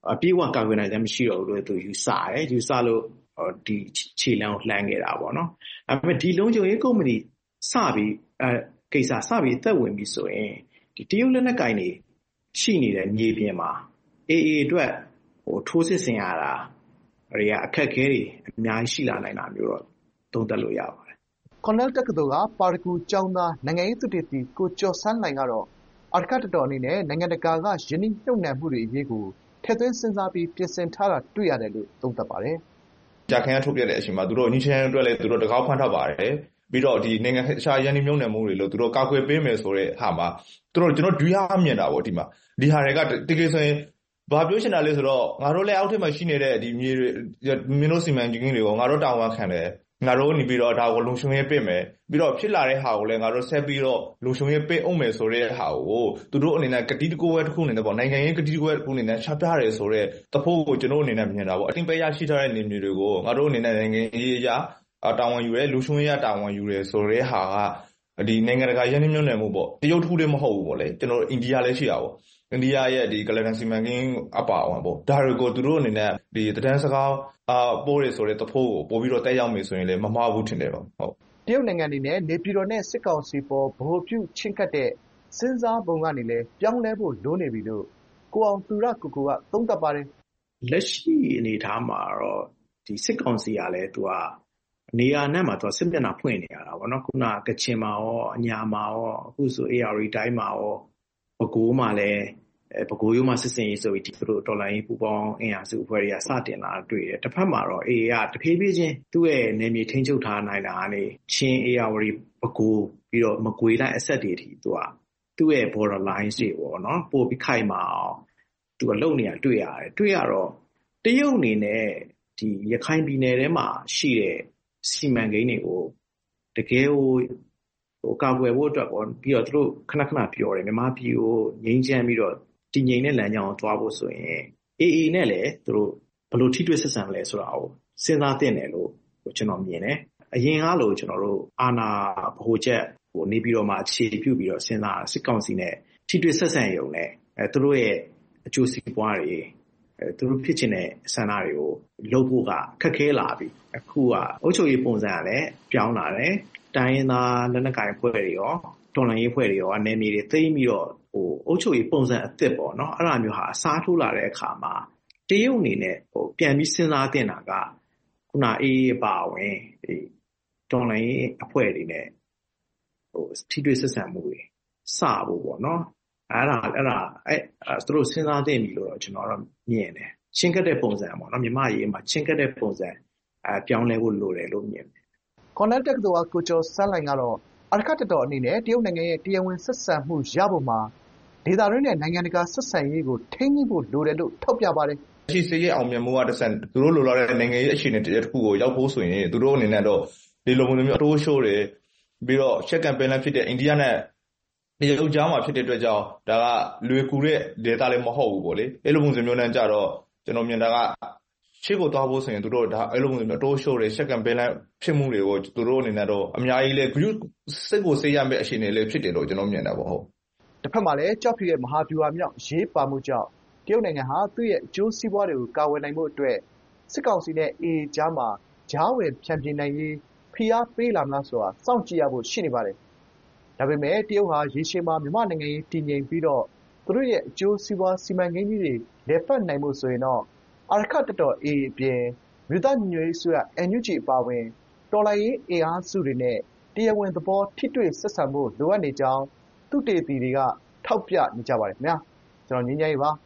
ပြေဝကာကွယ်နိုင်တယ်မရှိတော့ဘူးလို့သူယူဆလို့ဒီခြေလမ်းကိုလှမ်းခဲ့တာပေါ့နော်။ဒါပေမဲ့ဒီလုံခြုံရေးကုမ္ပဏီကိစ္စစပြီးအသက်ဝင်ပြီဆိုရင်ဒီတရုတ်လက်နက်ကိုင်တွေရှိနေတဲ့မြေပြင်မှာ AA အတွက်ထိုးစစ်ဆင်ရတာတွေကအခက်အခဲတွေအများကြီးရှိလာနိုင်တာမျိုးတော့သုံးသပ်လို့ရပါတယ်။ ကော်နယ်တက္ကသိုလ်ကပါရဂူကျောင်းသားနိုင်ငံရေးသုတေသီကိုကျော်ဆန်းလှိုင်ကတော့အာရက္ခတပ်တော်အနေနဲ့နိုင်ငံတကာကရင်းနှီးမြှုပ်နှံမှုတွေအရေးကိုထည့်သွင်းစဉ်းစားပြီးပြင်ဆင်ထားတာတွေ့ရတယ်လို့သုံးသပ်ပါတယ်။ကြာခင်းကထုတ်ပြတဲ့အချိန်မှာသူတို့ငြိမ်းချမ်းရေးအတွက်လည်းသူတို့တကောက်ဖွင့်ထားပါတယ်။ပြီးတော့ဒီနိုင်ငံခြားရင်းနှီးမြှုပ်နှံမှုတွေလို့သူတို့ကာကွယ်ပေးမယ်ဆိုတဲ့ဟာမှာသူတို့ကျွန်တော်ဒွိဟာမြင်တာပေါ့ဒီမှာဒီဟာတွေကတကယ်ဆိုရင်ဘာပြောချင်တာလဲဆိုတော့ငါတို့လည်းအောက်ထစ်မှာရှိနေတဲ့ဒီမြေမင်းတို့စီမံကိန်းတွေကိုငါတို့တာဝန်ခံတယ်ငါတို့နေပြီးတော့ဒါကိုလုံခြုံရေးပေးမယ်ပြီးတော့ဖြစ်လာတဲ့ဟာကိုလည်းငါတို့ဆက်ပြီးတော့လုံခြုံရေးပေးအောင်မယ်ဆိုတဲ့ဟာကိုသူတို့အနေနဲ့ကတိတကိုယ်ဝဲတစ်ခုအနေနဲ့ပေါ့နိုင်ငံရေးကတိတကိုယ်ဝဲတစ်ခုအနေနဲ့ချပြရဲဆိုတဲ့သဖို့ကိုကျွန်တော်အနေနဲ့မြင်တာပေါ့အတင်းပေးရရှိထားတဲ့နေမျိုးတွေကိုငါတို့အနေနဲ့နိုင်ငံရေးအရာတာဝန်ယူရဲလုံခြုံရေးတာဝန်ယူရဲဆိုတဲ့ဟာကဒီနိုင်ငံတကာရင်းနှီးမြှုပ်နှံမှုပေါ့တရုတ်တစ်ခုတည်းမဟုတ်ဘူးပေါ့လေကျွန်တော်အိန္ဒိယလည်းရှိတာပေါ့အိန္ဒိယရဲ့ဒီကလန်စီမံကိန်းအပါအဝင်ပေါ့ဒါတွေကိုသူတို့အနေနဲ့ဒီတန်းစကားပိုးရဆိုတဲ့သဖို့ကိုပို့ပြီးတော့တက်ရောက်မယ်ဆိုရင်လည်းမမှားဘူးထင်တယ်ပေါ့ဟုတ်တရုတ်နိုင်ငံအနေနဲ့နေပြည်တော်နဲ့စစ်ကောင်စီပေါ်ဗဟိုပြုချင်းကပ်တဲ့စဉ်းစားပုံကနေလည်းပြောင်းလဲဖို့လိုနေပြီလို့ကိုအောင်သူရကိုကသုံးသပ်ပါတယ်လက်ရှိအနေအထားမှာတော့ဒီစစ်ကောင်စီကလည်းသူကနေရာနဲ့မှာသူစစ်မျက်နှာဖွင့်နေရတာပေါ့နော်ခုနကချင်မှာရောအညာမှာရောအခုဆို AR တိုင်းမှာရောပဲခူးမှာလည်းပဲခူးရိုးမှာစစ်စင်ရေးဆိုပြီးဒီလိုဒေါ်လာရင်းပူပေါင်းအင်အားစုအဖွဲ့တွေကစတင်လာတွေ့တယ်တစ်ဖက်မှာတော့ AA ကတဖြည်းဖြည်းချင်းသူ့ရဲ့နယ်မြေထိန်းချုပ်ထားနိုင်တာကနေချင်း AR ပဲခူးပြီးတော့မကွေးတိုင်းအဆက်တွေအထိသူ့ရဲ့ border line တွေပေါ့နော်ပို့ပြီးခိုင်မာအောင်သူကလုံနေရတွေ့ရတော့တရုတ်အနေနဲ့ဒီရခိုင်ပြည်နယ်ထဲမှာရှိတဲ့စီမံကိန်းတွေကိုတကယ်ကိုကာကွယ်ဖို့အတွက်ပေါ့ပြီးတော့သူတို့ခဏပြောတယ်မြန်မာပြည်ကိုငြိမ်းချမ်းပြီးတော့တည်ငြိမ်တဲ့လမ်းကြောင်းကိုသွားဖို့ဆိုရင် AA နဲ့လည်းသူတို့ဘယ်လိုထိတွေ့ဆက်ဆံလဲဆိုတာကိုစဉ်းစားသင့်တယ်လို့ကျွန်တော်မြင်တယ်အရင်ကလို့ကျွန်တော်တို့အာဏာဗဟိုချက်နေပြီးတော့မှအခြေပြုပြီးတော့စဉ်းစားစစ်ကောင်စီနဲ့ထိတွေ့ဆက်ဆံရုံနဲ့သူတို့ရဲ့အကျိုးစီးပွားတွေသူတို့ဖြစ်ချင်တဲ့ဆန္ဒတွေကိုလုပ်ဖို့ကခက်ခဲလာပြီအခုကအုပ်ချုပ်ရေးပုံစံကလည်းပြောင်းလာတယ်တိုင်းရင်းသားလက်နက်ကိုင်အဖွဲ့တွေရောတော်လှန်ရေးအဖွဲ့တွေရောအနေနဲ့တွေသိမ်းပြီးတော့အုပ်ချုပ်ရေးပုံစံအသစ်ပေါ့နော်အဲ့လိုမျိုးဟာအစားထိုးလာတဲ့အခါမှာတရုတ်အနေနဲ့ပြန်ပြီးစဉ်းစားတင်တာကခုနအေးပါဝင်ဒီတော်လှန်ရေးအဖွဲ့တွေနဲ့ထိတွေ့ဆက်ဆံမှုတွေစဖို့ပေါ့နော်အဲ့ဒါသူတို့စဉ်းစားတင်ပြီလို့ကျွန်တော်တော့မြင်တယ်ချင်းကတဲ့ပုံစံပေါ့နော်မြန်မာရေးမှာချင်းကတဲ့ပုံစံပြောင်းလဲဖို့လိုတယ်လို့မြင်တယ်ကော်နယ်တက္ကသိုလ်ကကိုကျော်ဆန်းလှိုင်ကတော့အာရက္ခတပ်တော်အနေနဲ့တရုတ်နိုင်ငံရဲ့တရားဝင်ဆက်ဆံမှုရဖို့မှာဒေသတွင်းနဲ့နိုင်ငံတကာဆက်ဆံရေးကိုထိန်းညှိဖို့လိုတယ်လို့ထောက်ပြပါတယ်။ရှိစေရဲ့အောင်မြင်မှုကတစ်ဆင့်သူတို့လိုလားတဲ့နိုင်ငံရေးအခြေအနေတစ်ခုကိုရောက်ဖို့ဆိုရင်သူတို့အနေနဲ့တော့ဒီလိုမျိုးအတိုးရှိုးတွေပြီးတော့ check and balance ဖြစ်တဲ့အိန္ဒိယနဲ့တရုတ်ကြားမှာဖြစ်တဲ့အတွက်ကြောင့်ဒါကလွယ်ကူတဲ့ဒေသလည်းမဟုတ်ဘူးပေါ့လေ။အဲ့လိုပုံစံမျိုးနဲ့ကြတော့ကျွန်တော်မြင်တာကရှေ့ကိုသွားဖို့ဆိုရင်သူတို့ဒါအဲ့လိုမျိုးအတိုးရှိုးတွေ check and balance ဖြစ်မှုတွေကိုသူတို့အနေနဲ့တော့အများကြီးလေ group စိတ်ကိုစေးရမယ့်အခြေအနေလေးဖြစ်တယ်လို့ကျွန်တော်မြင်တာပေါ့ဟုတ်တစ်ဖက်မှာလည်းကြောက်ဖြူရဲ့မဟာဗျူဟာမြောက်ရေးပါမှုကြောင့်တရုတ်နိုင်ငံဟာသူ့ရဲ့အကျိုးစီးပွားတွေကိုကာဝယ်နိုင်ဖို့အတွက်စစ်ကောင်စီနဲ့ AA ကြားမှာကြားဝင်ဖြန့်ပြနိုင်ရေးဖိအားပေးလာမလားဆိုတာစောင့်ကြည့်ရဖို့ရှိနေပါတယ်။ဒါပေမဲ့တရုတ်ဟာရေရှည်မှာမြန်မာနိုင်ငံရေးတည်ငြိမ်ပြီးတော့သူတို့ရဲ့အကျိုးစီးပွားစီမံကိန်းကြီးတွေလည်ပတ်နိုင်ဖို့ဆိုရင်တော့အာရက္ခတပ်တော် AA အပြင်မြို့သားညီညွတ်ရေးဆိုရ NUG အပါအဝင်တော်လှန်ရေးအင်အားစုတွေနဲ့တရားဝင်သဘောထိတွေ့ဆက်ဆံဖို့လိုအပ်နေကြောင်းသုတေသီတွေကထောက်ပြနေကြပါတယ်ခင်ဗျာကျွန်တော်ငြိမ်းချမ်းရေးပါ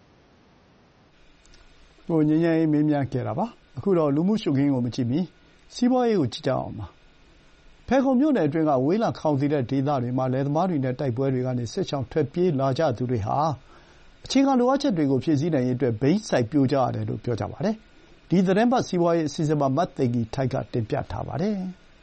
ငြိမ်းချမ်းရေးမင်းများခဲ့တာပါအခုတော့လူမှုရှုခင်းကိုမကြည့်မီစီးပွားရေးကိုကြည့်ကြအောင်ပါဖယ်ခုံမြို့နယ်အတွင်းကဝေးလံခေါင်စီတဲ့ဒေသတွေမှာလယ်သမားတွေနဲ့တိုက်ပွဲတွေကနေစစ်ချောင်ထွက်ပြေးလာကြသူတွေဟာအခြေခံလိုအပ်ချက်တွေကိုဖြည့်ဆည်းနိုင်ရေးအတွက်ဘိန်းစိုက်ပျိုးကြရတယ်လို့ပြောကြပါတယ်ဒီသတင်းပတ်စီးပွားရေးအစီအစဉ်မှာမတ်သိဂီထိုက်ကတင်ပြထားပါတယ်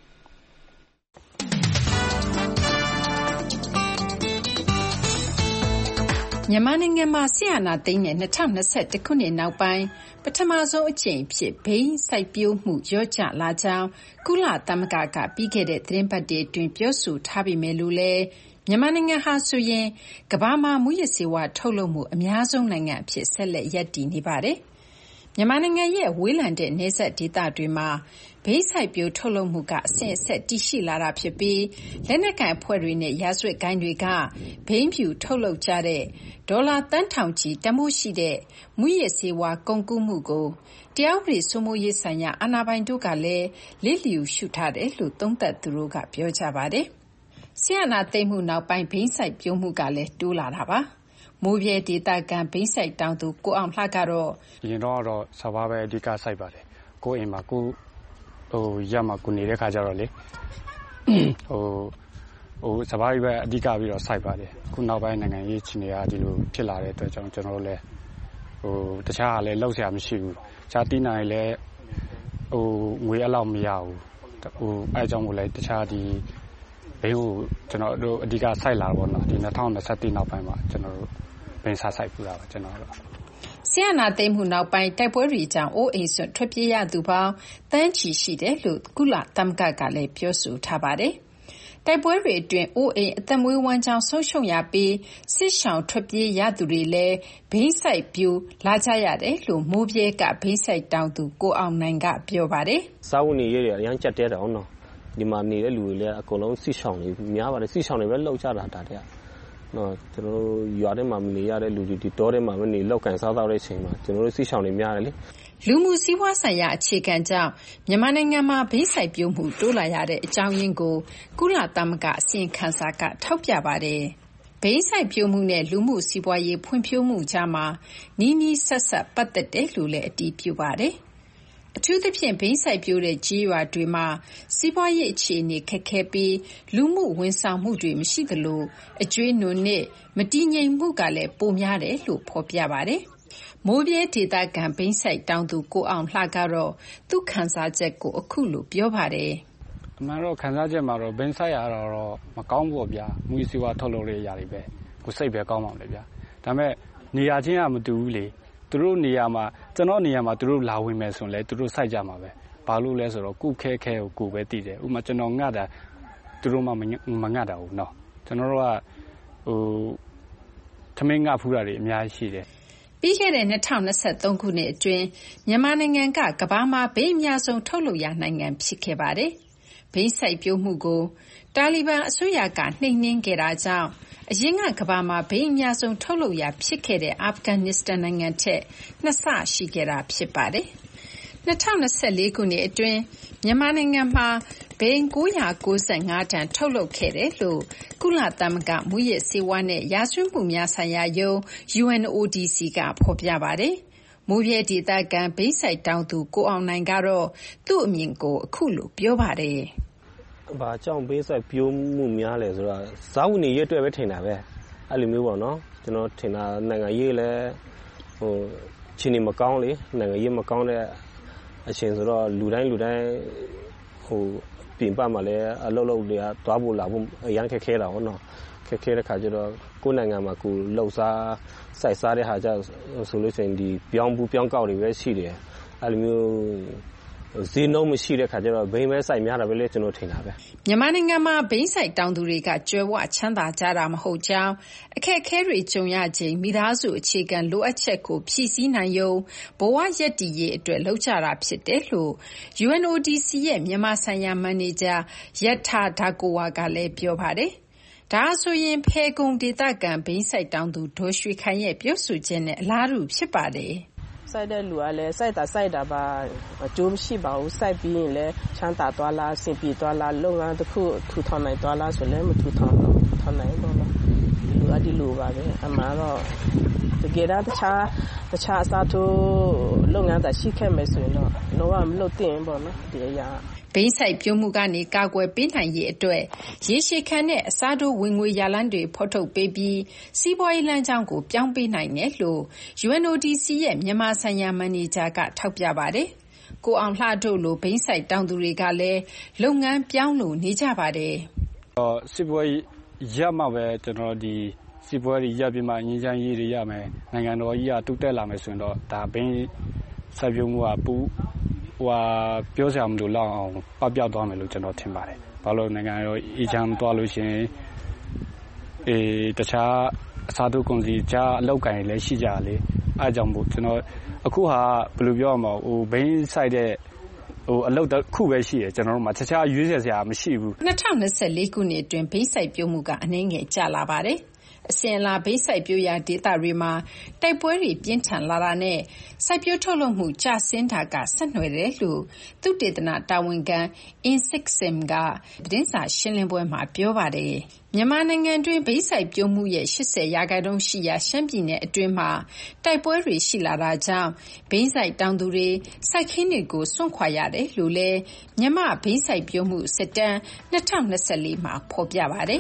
မြန်မာနိုင်ငံမှာစစ်အာဏာသိမ်းတဲ့2021ခုနှစ်နောက်ပိုင်းပထမဆုံးအကြိမ်အဖြစ်ဘိန်းစိုက်ပျိုးမှုလျော့ကျလာကြောင်းကုလသမဂ္ဂကပြီးခဲ့တဲ့သီတင်းပတ်တွေအတွင်းပြောဆိုထားပေမဲ့လို့လည်းမြန်မာနိုင်ငံဟာဆိုရင်ကမ္ဘာမှာမူးယစ်ဆေးဝါးထုတ်လုပ်မှုအများဆုံးနိုင်ငံအဖြစ်ဆက်လက်ရပ်တည်နေပါတယ်။မြန်မာနိုင်ငံရဲ့ဝေးလံတဲ့နယ်စပ်ဒေသတွေမှာဘိန်းစိုက်ပျိုးထုတ်လုပ်မှုကအစဉ်အဆက်တည်ရှိလာတာဖြစ်ပြီးလက်နက်ကိုင်အဖွဲ့တွေနဲ့ရာဇဝတ်ဂိုဏ်းတွေကဘိန်းဖြူထုတ်လုပ်ကြတဲ့ဒေါ်လာသန်းထောင်ချီတန်ဖိုးရှိတဲ့မူးယစ်ဆေးဝါးကုန်ကူးမှုကိုတရားဥပဒေစိုးမိုးရေးဆိုင်ရာအာဏာပိုင်တို့ကလည်းလစ်လျူရှုထားတယ်လို့သုံးသပ်သူတို့ကပြောကြပါတယ်။စစ်အာဏာသိမ်းမှုနောက်ပိုင်းဘိန်းစိုက်ပျိုးမှုကလည်းတိုးလာတာပါ။မိုးပြဲဒေသခံဘိန်းစိုက်တောင်သူကိုအောင်လှကတော့ရင်တော့စဘာပဲအဓိကစိုက်ပါတယ်။ကိုအိမ်မှာကိုရမှာကိုနေတဲ့ခါကျတော့လေစဘာပဲအဓိကပြီးတော့စိုက်ပါတယ်။ခုနောက်ပိုင်းနိုင်ငံရေးအခြေအနေကဒီလိုဖြစ်လာတဲ့အတွက်ကြောင့်ကျွန်တော်တို့လည်းတခြားကလည်းလောက်ဆရာမရှိဘူး။ခြားတီးနိုင်လည်းငွေအလောက်မရဘူး။အဲအကြောင်းကိုလည်းတခြားဒီဘိန်းကိုကျွန်တော်တို့အဓိကစိုက်လာတော့နော်ဒီ2021နောက်ပိုင်းမှာကျွန်တော်တို့ဘိန်းစိုက်ပူတာပါကျွန်တော်တို့ဆီယနာသိမ်းမှုနောက်ပိုင်းတိုက်ပွဲတွေကြောင့်အိုးအိမ်ဆွထွက်ပြေးရသူပေါင်းတန်းချီရှိတယ်လို့ကုလသမဂ္ဂကလည်းပြောဆိုထားပါတယ်။တိုက်ပွဲတွေအတွင်းအိုးအိမ်အသက်မွေးဝမ်းကြောင်းဆုံးရှုံးရပြီးစစ်ရှောင်ထွက်ပြေးရသူတွေလည်းဘိန်းစိုက်ပြိုးလာကြရတယ်လို့မိုးပြဲကဘိန်းစိုက်တောင်သူကိုအောင်နိုင်ကပြောပါတယ်။စာဝန်နေရအရင်ကြက်တဲတောင်နော်ဒီမှာနေတဲ့လူတွေလည်းအကုန်လုံးစစ်ရှောင်နေများပါတယ်စစ်ရှောင်တွေပဲလောက်ကြတာဒါတည်းနော်ကျွန်တော်တို့ရွာထဲမှာမနေရတဲ့လူတွေဒီတောထဲမှာမနေလောက်ကန်စားတော့တဲ့အချိန်မှာကျွန်တော်တို့စစ်ရှောင်တွေများတယ်လေလူမှုစီးပွားဆိုင်ရာအခြေခံကြောင့်မြန်မာနိုင်ငံမှာဘိန်းစိုက်ပျိုးမှုတိုးလာရတဲ့အကြောင်းရင်းကိုကုလသမဂ္ဂအစီရင်ခံစာကထောက်ပြပါတယ်ဘိန်းစိုက်ပျိုးမှုနဲ့လူမှုစီးပွားရေးဖွံ့ဖြိုးမှုကြားမှာနီးနီးဆက်ဆက်ပတ်သက်တယ်လို့လည်းအတည်ပြုပါတယ်အထူးသဖြင့်ဘိန်းစိုက်ပျိုးတဲ့ကြေးရွာတွေမှာစီးပွားရေးအခြေအနေခက်ခဲပြီးလူမှုဝန်ဆောင်မှုတွေမရှိသလိုအကျွေးနွံနဲ့မတည်ငြိမ်မှုကလည်းပိုများတယ်လို့ဖော်ပြပါတယ်။မိုးပြဲဒေသခံဘိန်းစိုက်တောင်သူကိုအောင်လှကတော့သူခံစားချက်ကိုအခုလိုပြောပါတယ်။အမှန်တော့ခံစားချက်မှာတော့ဘိန်းစိုက်ရတော့မကောင်းဘူးဗျာ။မူးယစ်ဆေးဝါးထုတ်လုပ်တဲ့ຢာတွေပဲကိုစိတ်ပဲကောင်းပါလေဗျာ။ဒါပေမဲ့နေရာချင်းကမတူဘူးလေ။သူတို့နေရာမှာကျွန်တော်နေရာမှာသူတို့လာဝင်မယ်ဆိုရင်လည်းသူတို့စိုက်ကြမှာပဲဘာလို့လဲဆိုတော့ကုခဲခဲကိုကိုပဲတည်တယ်ဥပမာကျွန်တော်ငတ်တာသူတို့မှမငတ်တာဘူးเนาะကျွန်တော်တို့ကသမင်းငတ်ဖူးတာတွေအများကြီးရှိတယ်ပြီးခဲ့တဲ့2023ခုနှစ်အတွင်းမြန်မာနိုင်ငံကကမ္ဘာမှာဘိန်းအများဆုံးထုတ်လုပ်ရာနိုင်ငံဖြစ်ခဲ့ပါတယ်ဘိန်းစိုက်ပျိုးမှုကိုတာလီဘန်အစိုးရကနှိမ်နင်းခဲ့တာကြောင့်အရင်ကကမ္ဘာမှာဘိန်းအများဆုံးထုတ်လုပ်ရာဖြစ်ခဲ့တဲ့အာဖဂန်နစ္စတန်နိုင်ငံထက်2ဆရှိခဲ့တာဖြစ်ပါတယ်။2024ခုနှစ်အတွင်းမြန်မာနိုင်ငံမှာဘိန်း995တန်ထုတ်လုပ်ခဲ့တယ်လို့ကုလသမဂ္ဂမူးယစ်ဆေးဝါးနဲ့ရာဇဝတ်မှုများဆိုင်ရာယုံ UNODC ကဖော်ပြပါတယ်။မိုးပြဲဒေသခံဘိန်းစိုက်တောင်သူကိုအောင်နိုင်ကတော့သူ့အမြင်ကိုအခုလိုပြောပါတယ်။ဘာကြောင့်ဘေးဆိုင်ပြိုးမှုများလဲဆိုတော့ဇာဝင်ရအတွက်ပဲထင်တာပဲအဲ့လိုမျိုးပေါ့နော်ကျွန်တော်ထင်တာနိုင်ငံရေးလဲချင်းနေမကောင်းလေနိုင်ငံရေးမကောင်းတဲ့အချိန်ဆိုတော့လူတိုင်းပြင်ပမှာလဲအလုပ်လုပ်တွေကသွားဖို့လာဖို့အရန်ခက်ခဲတာပေါ့နော်ခက်ခဲတဲ့ခါကျတော့ကိုယ်နိုင်ငံမှာကိုလှုပ်ရှားစိုက်စားတဲ့ဟာကြဆိုလို့ရှိရင်ဒီပြောင်းကောက်တွေပဲရှိတယ်အဲ့လိုမျိုးဈေးနှုန်းမရှိတဲ့ခါကျတော့ဘိန်းပဲစိုက်များတာပဲလေကျွန်တော်ထင်တာပဲမြန်မာနိုင်ငံမှာဘိန်းစိုက်တောင်သူတွေကကျွဲဝချမ်းသာကြတာမဟုတ်ကြောင်းအခက်အခဲတွေကြုံရချိန်မိသားစုအခြေခံလိုအပ်ချက်ကိုဖြည့်ဆည်းနိုင်ရုံဘဝရပ်တည်ရေးအတွက်လှုပ်ကြတာဖြစ်တယ်လို့ UNODC ရဲ့မြန်မာဆိုင်ရာမန်နေဂျာယထာဒါကိုဝါကလည်းပြောပါတယ်ဒါဆိုရင်ဖဲကုံဒေသခံဘိန်းစိုက်တောင်သူဒေါ်ရွှေခိုင်ရဲ့ပြောဆိုချက်နဲ့အလားတူဖြစ်ပါတယ်စိုက်တဲ့လူကလည်းစိုက်တာပါအကျိုးမရှိပါဘူးစိုက်ပြီးရင်လည်းချမ်းသာသွားလားအဆင်ပြေသွားလားလုပ်ငန်းတစ်ခုထူထောင်နိုင်သွားလားဆိုလည်းမထူထောင်နိုင်တော့လားလူအဒီလိုပါပဲအမှန်တော့တကယ်တော့တခြားအစားထိုးလုပ်ငန်းသာရှိခဲ့မယ်ဆိုရင်တော့လောကမလုပ်သင့်ပေါ့နော်ဒီအရာဘိန်းစိုက်ပျိုးမှုကနေကာကွယ်ပေးနိုင်ရေးအတွက်ရေရှည်ခံတဲ့အစားထိုးဝင်ငွေရလမ်းတွေဖော်ထုတ်ပေးပြီးစီးပွားရေးလမ်းကြောင်းကိုပြောင်းပေးနိုင်တယ်လို့ UNODC ရဲ့မြန်မာဆိုင်ရာမန်နေဂျာကထောက်ပြပါတယ်။ကိုအောင်လှတို့လိုဘိန်းစိုက်တောင်သူတွေကလည်းလုပ်ငန်းပြောင်းလို့နေကြပါတယ်။စီးပွားရေးရမှပဲကျွန်တော်ဒီစီးပွားရေးရပြီးမှငြိမ်းချမ်းရေးတွေရမယ်နိုင်ငံတော်ကြီးကတိုးတက်လာမယ်ဆိုရင်တော့ဒါဘိန်းစိုက်ပျိုးမှုကပြောစရာမလိုလောက်အောင်ပပျောက်သွားမယ်လို့ကျွန်တော်ထင်ပါတယ်။ဘာလို့နိုင်ငံရောအေဂျင့်သွားလို့ရှင်တခြားအစားထိုးကုန်စည်ကြားအလောက်ကန်လည်းရှိကြလေအားကြောင့်မို့ကျွန်တော်အခုဟာဘယ်လိုပြောရမလဲဘိန်းဆိုင်တဲ့အလုပ်တစ်ခုပဲရှိတယ်ကျွန်တော်တို့မှာတခြားရွေးစရာမရှိဘူး 2024ခုနှစ်အတွင်းဘိန်းစိုက်ပျိုးမှုကအနည်းငယ်ကျလာပါတယ်အစဉ်အလာဘိန်းစိုက်ပျိုးရာဒေသတွေမှာတိုက်ပွဲတွေပြင်းထန်လာတာနဲ့စိုက်ပျိုးထုတ်လုပ်မှုကျဆင်းတာကဆက်နွယ်တယ်လို့သုတေသနတာဝန်ခံ Insik-Sim ကသတင်းစာရှင်းလင်းပွဲမှာပြောပါတယ်မြန်မာနိုင်ငံတွင်းဘိန်းစိုက်ပျိုးမှုရဲ့80%ရှိရာရှမ်းပြည်နယ်အတွင်းမှာတိုက်ပွဲတွေရှိလာတာကြောင့်ဘိန်းစိုက်တောင်သူတွေစိုက်ခင်းတွေကိုစွန့်ခွာရတယ်လို့လည်းမြန်မာဘိန်းစိုက်ပျိုးမှုစစ်တမ်း2024မှာဖော်ပြပါတယ်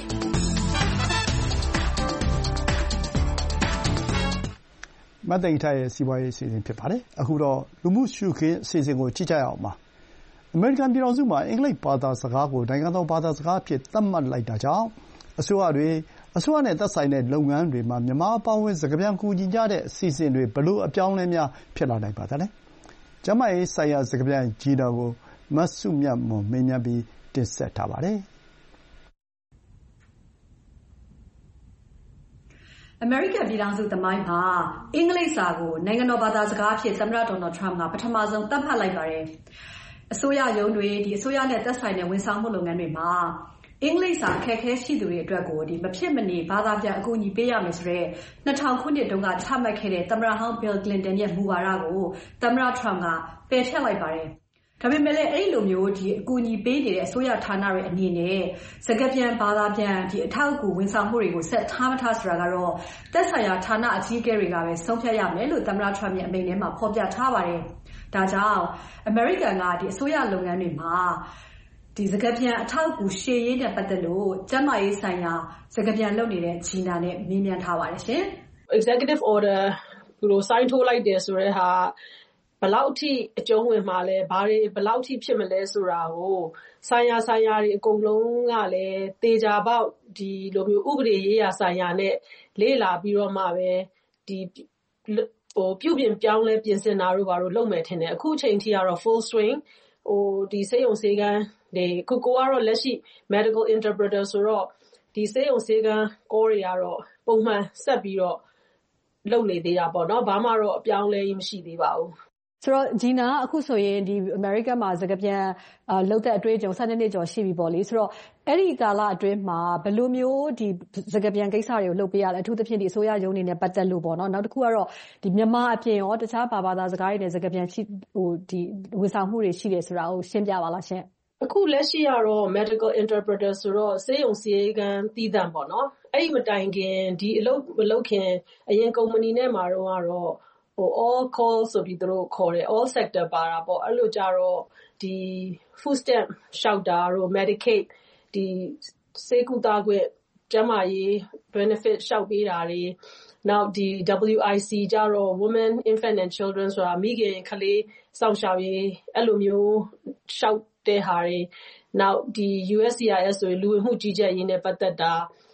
မသိင်္ဂီထိုက်ရဲ့စီးပွားရေးအစီအစဉ်ဖြစ်ပါတယ်။အခုတော့လူမှုရှုခင်းအစီအစဉ်ကိုကြည့်ကြရအောင်ပါ။အမေရိကန်ပြည်ထောင်စုမှာအင်္ဂလိပ်ဘာသာစကားကိုနိုင်ငံတော်ဘာသာစကားအဖြစ်သတ်မှတ်လိုက်တာကြောင့်အစိုးရနဲ့သက်ဆိုင်တဲ့လုပ်ငန်းတွေမှာမြန်မာအပါအဝင်စကားပြန်ကူညီကြတဲ့အစီအစဉ်တွေဘယ်လိုအပြောင်းအလဲများဖြစ်လာနိုင်ပါသလဲ။ကျန်းမာရေးဆိုင်ရာစကားပြန်ဂျီတာကိုမစုမြတ်မွန်မေးမြန်းပြီးတင်ဆက်ထားပါတယ်။အမေရိကန်ပြည်ထောင်စုသမိုင်းမှာအင်္ဂလိပ်စာကိုနိုင်ငံတော်ဘာသာစကားအဖြစ်သမ္မတဒေါ်နယ်ထရမ့်ကပထမဆုံးသတ်မှတ်လိုက်ပါတယ်။အစိုးရရုံးတွေအစိုးရနဲ့သက်ဆိုင်တဲ့ဝန်ဆောင်မှုလုပ်ငန်းတွေမှာအင်္ဂလိပ်စာအခက်အခဲရှိသူတွေအတွက်ကိုမဖြစ်မနေဘာသာပြန်အကူအညီပေးရမယ်ဆိုတဲ့2000ခုနှစ်တုန်းကချမှတ်ခဲ့တဲ့သမ္မတဟောင်း Bill Clinton ရဲ့မူဝါဒကိုသမ္မတထရမ့်ကပယ်ဖျက်လိုက်ပါတယ်။ဒါပေမဲ့လည်းအဲ့လိုမျိုးအကူအညီပေးနေတဲ့အစိုးရဌာနတွေအနေနဲ့စကားပြန်ဘာသာပြန်အထောက်အကူဝန်ဆောင်မှုတွေကိုဆက်ထားမထားဆိုတာကတော့သက်ဆိုင်ရာဌာနအကြီးအကဲတွေကပဲဆုံးဖြတ်ရမယ်လို့သမ္မတထရမ့်ရဲ့အမိန့်ထဲမှာဖော်ပြထားပါတယ်။ဒါကြောင့်အမေရိကန်ကအစိုးရလုပ်ငန်းတွေမှာစကားပြန်အထောက်အကူရှေ့ရေးနဲ့ပတ်သက်လို့ကျန်းမာရေးဆိုင်ရာစကားပြန်လုပ်နေတဲ့ဂျီနာနဲ့မေးမြန်းထားပါတယ်ရှင်။ Executive Order စိုင်းထိုးလိုက်တယ်ဆိုတဲ့ဟာဘယ်လောက်ထိအကျုံးဝင်မှာလဲဘာတွေဘယ်လောက်ထိဖြစ်မလဲဆိုတာကိုဆိုင်ရာတွေအကုန်လုံးကလည်းသေချာပေါက်ဒီလိုမျိုးဥပဒေရေးရာဆိုင်ရာနဲ့လေ့လာပြီးတော့မှပဲပြုပြင်ပြောင်းလဲပြင်ဆင်တာတို့ဘာလို့လုပ်မယ်ထင်တယ်အခုချိန်ထိကတော့ full swing ဒီဆေးရုံဆေးကန်းတွေကိုကတော့လက်ရှိ medical interpreter ဆိုတော့ဒီဆေးရုံဆေးကန်းကောတွေကတော့ပုံမှန်ဆက်ပြီးတော့လုပ်နေသေးတာပေါ့နော်ဘာမှတော့အပြောင်းလဲမရှိသေးပါဘူးဆိုတော့ဂျီနာအခုဆိုရင်ဒီအမေရိကန်မှာစကားပြန်လုပ်တဲ့အတွေ့အကြုံ12နှစ်ကျော်ရှိပြီပေါ့လေဆိုတော့အဲ့ဒီကာလအတွင်းမှာဘယ်လိုမျိုးဒီစကားပြန်ကိစ္စတွေကိုလုပ်ပေးရလဲအထူးသဖြင့်ဒီအစိုးရရုံးနေနဲ့ပတ်သက်လို့ပေါ့နော်နောက်တစ်ခုကတော့ဒီမြန်မာအပြင်ရောတခြားဘာသာစကားတွေနဲ့စကားပြန်ဒီဝန်ဆောင်မှုတွေရှိတယ်ဆိုတာကိုရှင်းပြပါလားရှင်အခုလက်ရှိကတော့ medical interpreter ဆိုတော့ဆေးရုံဆေးကန်းတည်တံ့ပေါ့နော်အဲ့ဒီမတိုင်ခင်ဒီအလုပ်မလုပ်ခင်အရင်ကုမ္ပဏီနဲ့မှာတော့all call ဆိုပြီးသူတို့ခေါ်တယ် all sector ပါတာပေါ့အဲ့လိုကြတော့ဒီ food stamp ရှောက်တာတို့ Medicaid ဒီစေကူတာခွင့်ကျန်းမာရေး benefit ရှောက်ပေးတာတွေနောက်ဒီ WIC ကြတော့ Women Infant and Children ဆိုတာမိခင်ကလေးစောင့်ရှောက်ရေးအဲ့လိုမျိုးရှောက်တဲ့ဟာတွေနောက်ဒီ USCIS ဆိုရင်လူဝင်မှုကြီးကြပ်ရေးနဲ့ပတ်သက်တာ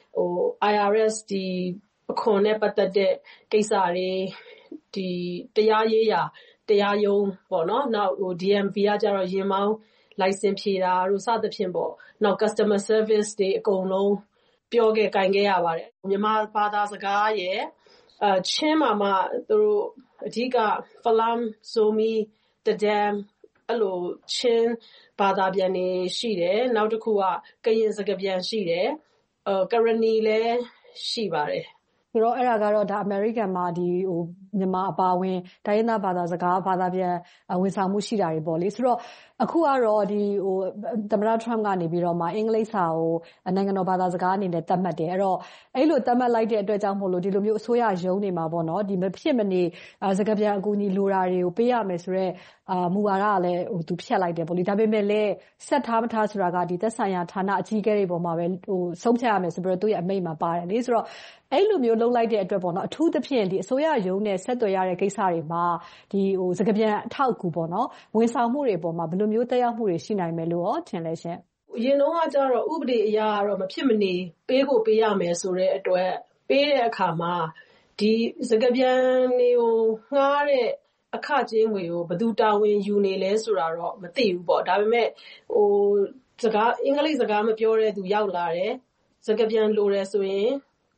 IRS ဒီအခွန်နဲ့ပတ်သက်တဲ့ကိစ္စတွေဒီတရားရေးရာတရားရုံးပေါ့နော်နောက်DMV ကကြတော့ရင်မောင်း license ဖြေတာတို့စသဖြင့်ပေါ့နောက် customer service တွေအကုန်လုံးပြောခဲ့ကင်ခဲ့ရပါတယ်မြန်မာဘာသာစကားရဲ့ချင်းမှာမှသူတို့အဓိက Falam Zomi Tadam အဲ့လိုချင်းဘာသာပြန်နေရှိတယ်နောက်တစ်ခုကကရင်စကားပြန်ရှိတယ်ကရဏီလည်းရှိပါတယ်ဆိုတော့အဲ့ဒါကတော့ဒါအမေရိကန်မှာဒီမြန်မာအပါအဝင်တိုင်းရင်းသားဘာသာစကားဘာသာပြန်ဝန်ဆောင်မှုရှိတာတွေပေါ့လေဆိုတော့အခုကတော့ဒီသမ္မတထရမ့်ကနေပြီးတော့မှအင်္ဂလိပ်စာကိုနိုင်ငံတော်ဘာသာစကားအနေနဲ့သတ်မှတ်တယ်အဲ့တော့အဲ့လိုသတ်မှတ်လိုက်တဲ့အတွက်ကြောင့်မို့လို့ဒီလိုမျိုးအစိုးရရုံးတွေမှာပေါ့နော်ဒီမဖြစ်မနေစကားပြန်အကူအညီလိုတာတွေကိုပေးရမယ်ဆိုတော့မူဝါဒကလည်းသူဖျက်လိုက်တယ်ပေါ့လေဒါပေမဲ့လည်းဆက်ထားမထားဆိုတာကဒီသက်ဆိုင်ရာဌာနအကြီးအကဲတွေပေါ်မှာပဲဆုံးဖြတ်ရမယ်ဆိုပြီးတော့သူ့ရဲ့အမိန့်မှာပါတယ်လေဆိုတော့အဲ့လိုမျိုးလုပ်လိုက်တဲ့အတွက်ပေါ့နော်အထူးသဖြင့်ဒီအစိုးရရုံးနဲ့ဆက်သွယ်ရတဲ့ကိစ္စတွေမှာဒီစကားပြန်အထောက်အကူပေါ့နော်ဝန်ဆောင်မှုတွေပေါ်မှာဘယ်လိုမျိုးသက်ရောက်မှုတွေရှိနိုင်မယ်လို့ထင်လဲရှင်အရင်တော့ကကြတော့ဥပဒေအရကတော့မဖြစ်မနေပေးဖို့ပေးရမယ်ဆိုတဲ့အတွက်ပေးတဲ့အခါမှာဒီစကားပြန်တွေကိုငှားတဲ့အခကြေးငွေကိုဘယ်သူတာဝန်ယူနေလဲဆိုတာတော့မသိဘူးပေါ့ဒါပေမဲ့စကားအင်္ဂလိပ်စကားမပြောတဲ့သူရောက်လာတယ်စကားပြန်လိုတယ်ဆိုရင်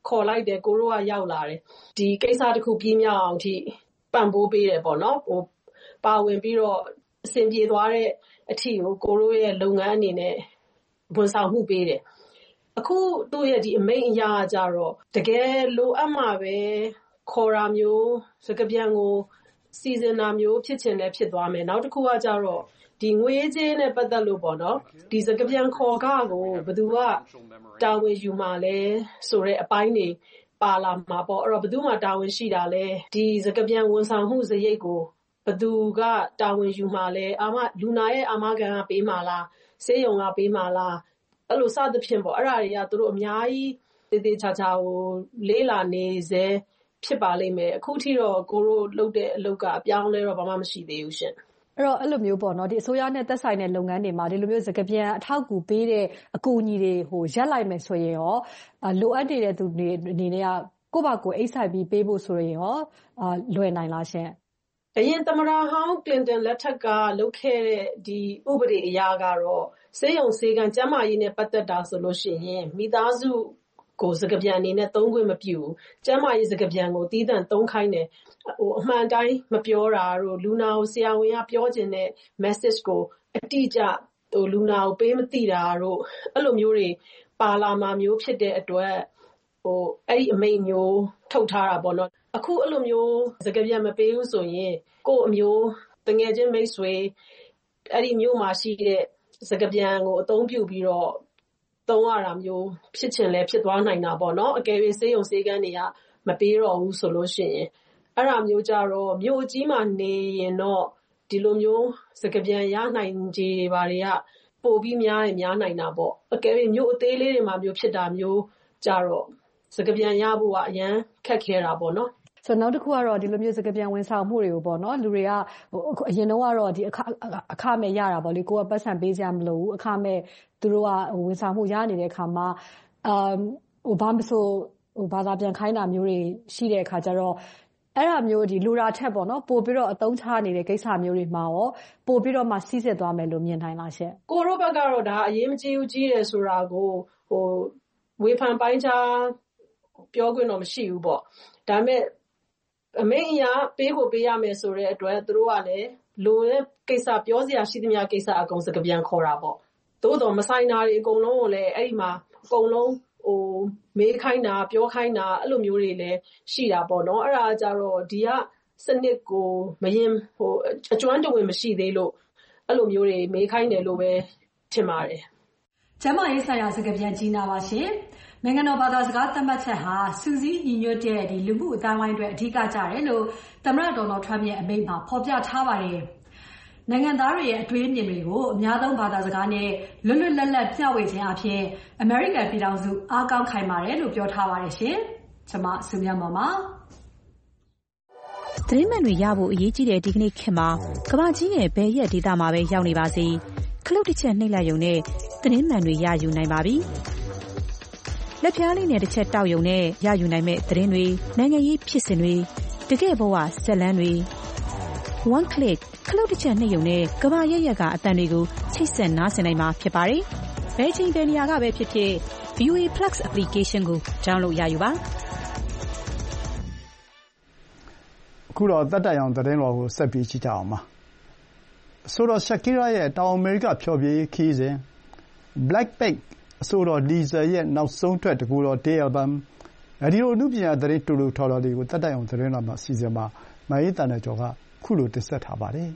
ခေါ်လိုက်တယ်ကိုတို့ကရောက်လာတယ်ဒီကိစ္စတစ်ခုပြီးမြောက်အောင်ထိပံ့ပိုးပေးတယ်ပေါ့နော်ပါဝင်ပြီးတော့အဆင်ပြေသွားတဲ့အထိကိုတို့ရဲ့လုပ်ငန်းအနေနဲ့ဝန်ဆောင်မှုပေးတယ်အခုသူ့ရဲ့ဒီအမိန့်အရာကြတော့တကယ်လိုအပ်မှပဲခေါ်တာမျိုးစကားပြန်ကိုစီစဉ်တာမျိုးဖြစ်ချင်လည်းဖြစ်သွားမယ်နောက်တစ်ခုကကြတော့ဒီငွေကြေးနဲ့ပတ်သက်လို့ပေါ့နော်ဒီစကားပြန်ခေါ်ကားကိုဘယ်သူကတာဝန်ယူမှာလဲဆိုတဲ့အပိုင်းတွေပါလာမှာပေါ့အဲ့တော့ဘယ်သူမှတာဝန်ရှိတာလဲဒီစကားပြန်ဝန်ဆောင်မှုစရိတ်ကိုဘယ်သူကတာဝန်ယူမှာလဲလူနာရဲ့အာမခံကပေးမှာလားဆေးရုံကပေးမှာလားအဲ့လိုစသဖြင့်ပေါ့အဲ့ဒါတွေကသူတို့အများကြီးတေးသေးချာချာကိုလေးလာနေစေဖြစ်ပါလိမ့်မယ်အခုထိတော့ကိုတို့လုပ်တဲ့အလုပ်ကအပြောင်းလဲတော့ဘာမှမရှိသေးဘူးရှင်အဲ့တော့အဲ့လိုမျိုးပေါ့နော်ဒီအစိုးရနဲ့သက်ဆိုင်တဲ့လုပ်ငန်းတွေမှာဒီလိုမျိုးစကားပြန်အထောက်အကူပေးတဲ့အကူအညီတွေရပ်လိုက်မယ်ဆိုရင်ရောလိုအပ်နေတဲ့သူတွေအနေနဲ့ကကိုယ့်ဘာကိုအိတ်ဆိုင်ပြီးပေးဖို့ဆိုရင်ရောလွယ်နိုင်လားရှင်အရင်သမ္မတဟောင်းကလင်တန်လက်ထက်ကလုပ်ခဲ့တဲ့ဒီဥပဒေအရကတော့ဆေးရုံဆေးခန်းကျန်းမာရေးနဲ့ပတ်သက်တာဆိုလို့ရှိရင်မိသားစုကိုစကားပြန်အနေနဲ့သုံးခွင့်မပြုဘူးကျန်းမာရေးစကားပြန်ကိုတီးသန့်သုံးခိုင်းတယ်အမှန်တိုင်းမပြောတာတို့လူနာကိုဆရာဝန်ကပြောချင်တဲ့ message ကိုအတိအကျလူနာကိုပေးမသိတာတို့အဲ့လိုမျိုးတွေပါလာမှာမျိုးဖြစ်တဲ့အတွက်အဲ့ဒီအမိန့်မျိုးထုတ်ထားတာပေါ့နော်အခုအဲ့လိုမျိုးစကားပြန်မပေးဘူးဆိုရင်ကို့အမျိုးတငယ်ချင်းမိတ်ဆွေအဲ့ဒီမျိုးမှာရှိတဲ့စကားပြန်ကိုအသုံးပြုပြီးတော့သုံးရတာမျိုးဖြစ်ချင်လဲဖြစ်သွားနိုင်တာပေါ့နော်အကယ်၍ဆေးရုံဆေးကန်းတွေကမပေးတော့ဘူးဆိုလို့ရှိရင်အဲ့ဒါမျိုးကြတော့မြို့အကြီးမှာနေရင်တော့ဒီလိုမျိုးစကားပြန်ရနိုင်ခြေတွေဘာတွေကပို့ပြီးများနိုင်တာပေါ့အကယ်၍မြို့အသေးလေးတွေမှာမျိုးဖြစ်တာမျိုးကြတော့စကားပြန်ရဖို့ကအရန်ခက်ခဲတာပေါ့နော်ဆိုနောက်တစ်ခုကတော့ဒီလိုမျိုးစကားပြန်ဝန်ဆောင်မှုတွေကိုပေါ့နော်လူတွေကအရင်တော့ကတော့ဒီအခမဲ့ရတာပေါ့လေကိုကပတ်စံပေးကြမလို့အခမဲ့သူတို့ကဝန်ဆောင်မှုရနေတဲ့အခါမှာဘာမဆိုဘာသာပြန်ခိုင်းတာမျိုးတွေရှိတဲ့အခါကျတော့အဲ့ဒါမျိုးဒီလူရာထက်ပေါ့နော်ပို့ပြီးတော့အသုံးချနေတဲ့ကိစ္စမျိုးတွေမှာရောပို့ပြီးတော့မှစီးစစ်သွားမယ်လို့မြင်နိုင်လားရှင့်ကိုတို့ဘက်ကတော့ဒါအရေးမကြီးဘူးကြီးတယ်ဆိုတာကိုဝေဖန်ပိုင်းခြားပြောခွင့်တော့မရှိဘူးပေါ့ဒါပေမဲ့အမိန့်အရပေးကိုပေးရမယ်ဆိုတဲ့အတွက်သူတို့ကလည်းလိုတဲ့ကိစ္စပြောစရာရှိသမျှကိစ္စအကုန်စကားပြန်ခေါ်တာပေါ့သို့တော်မဆိုင်တာတွေအကုန်လုံးကိုလည်းအဲ့ဒီမှာအကုန်လုံးမေးခိုင်းတာပြောခိုင်းတာအဲ့လိုမျိုးတွေလည်းရှိတာပေါ့နော်အဲ့ဒါကြတော့ဒီကစနစ်ကိုမရင်အကျွမ်းတဝင်မရှိသေးလို့အဲ့လိုမျိုးတွေမေးခိုင်းတယ်လို့ပဲထင်ပါတယ်ကျမရေးဆိုင်ရာစကားပြန်ကြီးနာပါရှင်နိုင်ငံတော်ဘာသာစကားသတ်မှတ်ချက်ဟာစူးစီးညီညွတ်တဲ့ဒီလူမှုအတိုင်းအဝိုင်းတွေအဓိကကျတယ်လို့သမ္မတဒေါ်နယ်ထရမ့်ရဲ့အမိန့်မှာဖော်ပြထားပါတယ်နိုင်ငံသားတွေရဲ့အတွေးအမြင်တွေကိုအများဆုံးဘာသာစကားနဲ့လွတ်လွတ်လပ်လပ်မျှဝေခြင်းအပြင်အမေရိကန်ပြည်ထောင်စုအားကောင်းခိုင်ပါတယ်လို့ပြောထားပါတယ်ရှင်ကျွန်မစုမြတ်မောင်ပါသတင်းမှန်တွေရဖို့အရေးကြီးတဲ့ဒီကနေ့ခေတ်မှာကမ္ဘာကြီးရဲ့ဘယ်ရက်ဒေသမှာပဲရောက်နေပါစေခလုတ်တစ်ချက်နှိပ်လိုက်ရုံနဲ့သတင်းမှန်တွေရယူနိုင်ပါပြီလက်ဖြားလေးနဲ့တစ်ချက်တောက်ရုံနဲ့ရယူနိုင်မဲ့သတင်းတွေနိုင်ငံရေးဖြစ်စဉ်တွေတကယ့်ဘဝဇာတ်လမ်းတွေ one click ခလုတ်တစ်ချက်နှိပ်ရုံနဲ့ကမ္ဘာရက်ရက်ကအသံတွေကိုချိတ်ဆက်နားဆင်နိုင်မှာဖြစ်ပါတယ်ဘယ်ချိန်ဘယ်နေရာကပဲဖြစ်ဖြစ် VOA Plus application ကို download ရယူပါအခုတော့သက်တမ်းအောင်သတင်းတော်ကိုဆက်ပြီးကြည့်ကြအောင်ပါဆိုတော့ Shakira ရဲ့တောင်အမေရိကဖျော်ဖြေရေးခီးစဉ် Blackpink အဆိုတော် Lisa ရဲ့နောက်ဆုံးထွက်တကူတော် Day Album ဒီလိုအမှုပညာသတင်းတူတူထော်တော်တွေကိုသက်တမ်းအောင်သတင်းတော်မှာစီစဉ်မှာမအေးတန်တဲ့ကျော်ကခုလိုတင်ဆက်ထားပါတယ်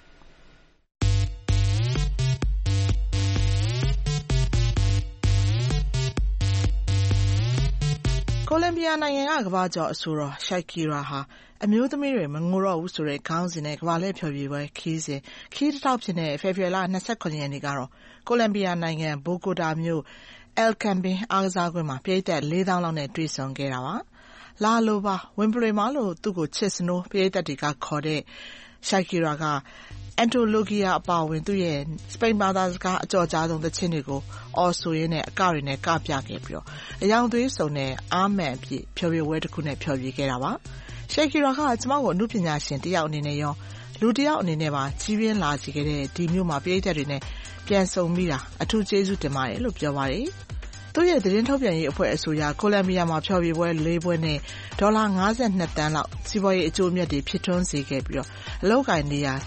ကိုလံဘီယာနိုင်ငံကကမ္ဘာကျော်အဆိုတော် Shakira ဟာအမျိုးသမီးတွေမငိုတော့ဘူးဆိုတဲ့ခေါင်းစဉ်နဲ့ကမ္ဘာလှည့်ဖျော်ဖြေပွဲခီးတစ်ထောက်ဖြစ်တဲ့ဖေဖော်ဝါရီလ29ရက်နေ့ကတော့ကိုလံဘီယာနိုင်ငံဘိုဂိုတာမြို့ El Campín အားကစားကွင်းမှာပရိသတ် 4,000 လောက်နဲ့တွေ့ဆုံခဲ့တာပါ။လာလိုပါဝင်ပလွေမှာလို့သူ့ကိုချစ်စနိုးပရိသတ်တွေကခေါ်တဲ့ Shakira က Antologia အပါအဝင်သူ့ရဲ့စပိန်ဘာသာစကားအကြော်ကြားဆုံးသီချင်းတွေကိုအော်ဆိုရင်းနဲ့အကတွေနဲ့ကပြခဲ့ပြီးတော့အယောင်သွေးစုံနဲ့အားမှန်အဖြစ်ဖျော်ဖြေပွဲတစ်ခုနဲ့ဖျော်ဖြေခဲ့တာပါ။ Shakira ကကျမကိုအနုပညာရှင်တစ်ယောက်အနေနဲ့ရောလူတစ်ယောက်အနေနဲ့ပါကြီးပြင်းလာစေခဲ့တဲ့ဒီမျိုးမှာပရိသတ်တွေနဲ့ပြန်ဆုံမိတာအထူးကျေးဇူးတင်ပါတယ်လို့ပြောပါတယ်။သူ့ရဲ့သတင်းထုတ်ပြန်ရေးအဖွဲ့အဆိုအရကိုလံဘီယာမှာဖျော်ဖြေပွဲ4ပွဲနဲ့ဒေါ်လာ52သန်းလောက်စီးပွားရေးအကျိုးအမြတ်တွေဖြစ်ထွန်းစေခဲ့ပြီးအလုပ်ကိုင်နေရာ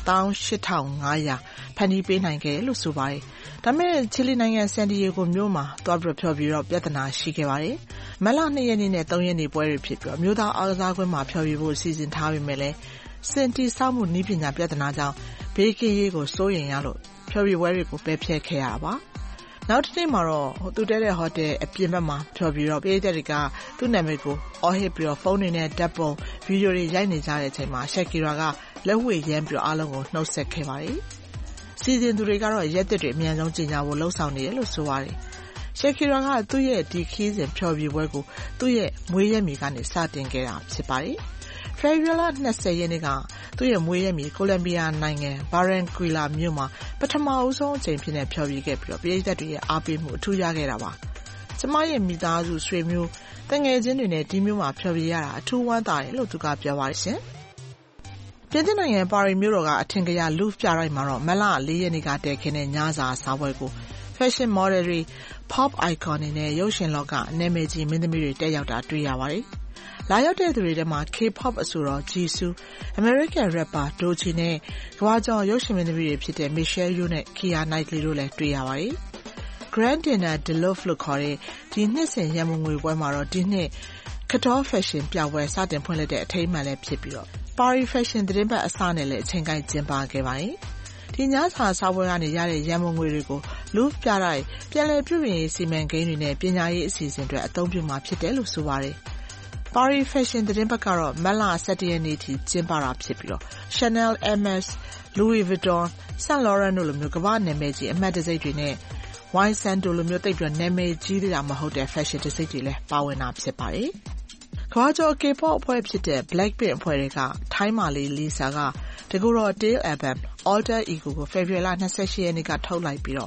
18500 ဖန်တီးပေးနိုင်ခဲ့တယ်လို့ဆိုပါတယ်။ဒါပေမဲ့ချီလီနိုင်ငံဆန်ဒီယေဂိုမြို့မှာသွားပြီးဖျော်ဖြေတော့ပြဿနာရှိခဲ့ပါတယ်။မတ်လ2ရက်နေ့နဲ့3ရက်နေ့ပွဲတွေဖြစ်ပြီးမြို့သားအားကစားကွင်းမှာဖျော်ဖြေဖို့စီစဉ်ထားပေမဲ့လည်းစင်တီဆောက်မှုနည်းပညာပြဿနာကြောင့်ဘေးကင်းရေးကိုစိုးရိမ်ရလို့ဖျော်ဖြေပွဲတွေကိုပယ်ဖျက်ခဲ့ရတာပါ။နောက်တစ်နေ့မှာတော့သူတဲတဲ့ဟိုတယ်အပြင်ဘက်မှာဖျော်ဖြေတော့ပရိသတ်တွေကသူ့နာမည်ကိုအော်ဟစ်ပြီးဖုန်းတွေနဲ့ဓာတ်ပုံဗီဒီယိုတွေရိုက်နေကြတဲ့အချိန်မှာရှက်ကီရာကလက်ဝှေ့ရမ်းပြီးအားလုံးကိုနှုတ်ဆက်ခဲ့ပါတယ်။စီစဉ်သူတွေကတော့ရက်သစ်တွေအများဆုံးကြီးညာဖို့လှုံ့ဆော်နေတယ်လို့ဆိုပါတယ်။ရှက်ကီရာကသူ့ရဲ့ဒီခီးစဉ်ဖျော်ဖြေပွဲကိုသူ့ရဲ့မွေးရက်မြေကနေစတင်ခဲ့တာဖြစ်ပါတယ်။ဖေဖော်ဝါရီလ20ရက်နေ့ကသူ့ရဲ့မွေးရက်မြေကိုလံဘီယာနိုင်ငံဘာရန်ကွီလာမြို့မှာပထမအဆုံးအချိန်ဖြစ်နေဖျော်ဖြေခဲ့ပြီးပရိသတ်တွေရဲ့အားပေးမှုအထူးရခဲ့တာပါ။ကျမရဲ့မိသားစုဆွေမျိုးတငယ်ချင်းတွေနဲ့ဒီမြို့မှာဖျော်ဖြေရတာအထူးဝမ်းသာတယ်လို့သူကပြောပါတယ်ရှင်။ပြင်သစ်နိုင်ငံပါရီမြို့တော်ကအထင်ကရလူးပြတိုက်မှာတော့မလ4ရက်နေ့ကတည်ခင်းတဲ့ညစာစားပွဲကို fashion model တွေ pop icon တွေနဲ့ရုပ်ရှင်လောကနာမည်ကြီးမင်းသမီးတွေတက်ရောက်တာတွေ့ရပါတယ်။လာရောက်တဲ့သူတွေထဲမှာ K-pop အဆိုတော် Jisoo, American rapper Doechii နဲ့ကမ္ဘာကျော်ရုပ်ရှင်မင်းသမီးတွေဖြစ်တဲ့ Michelle Yeoh နဲ့ Keira Knightley တို့လည်းတွေ့ရပါတယ်။ Grand Dinner de Love လို့ခေါ်တဲ့ဒီနှစ်စဉ်ရန်ပုံငွေပွဲမှာတော့ဒီနှစ်Couture Fashion ပြပွဲစတင်ဖွင့်လှစ်တဲ့အထိမ်းအမှန်လည်းဖြစ်ပြီးParis Fashion သတင်းပတ်အစနဲ့လည်းအချိန်ကိုက်ကျင်းပခဲ့ပါတယ်။ဒီညစာစားပွဲကနေရတဲ့ရန်ပုံငွေတွေကို Louvre ပြတိုက်ပြန်လည်ပြုပြင်ရေးစီမံကိန်းတွေနဲ့ပညာရေးအစီအစဉ်တွေအသုံးပြုမှာဖြစ်တယ်လို့ဆိုပါတယ်။ Paris Fashion သတင်းပတ်ကတော့မတ်လ17ရက်နေ့ထိကျင်းပတာဖြစ်ပြီးChanel, Hermes, Louis Vuitton, Saint Laurent တို့လိုမျိုးကမ္ဘာနာမည်ကြီးအမှတ်တံဆိပ်တွေနဲ့YSL တို့လိုမျိုးသိပ်ပြီးနာမည်ကြီးတာမဟုတ်တဲ့ fashion တံဆိပ်တွေလည်းပါဝင်တာဖြစ်ပါတယ်။ကမ္ဘာကျော် K-pop အဖွဲ့ဖြစ်တဲ့ Blackpink အဖွဲ့တွေကထိုင်းမာလေး Lisa ကတကူတော် Tail album Alter Ego ကိုဖေဖော်ဝါရီလ28ရက်နေ့ကထုတ်လိုက်ပြီး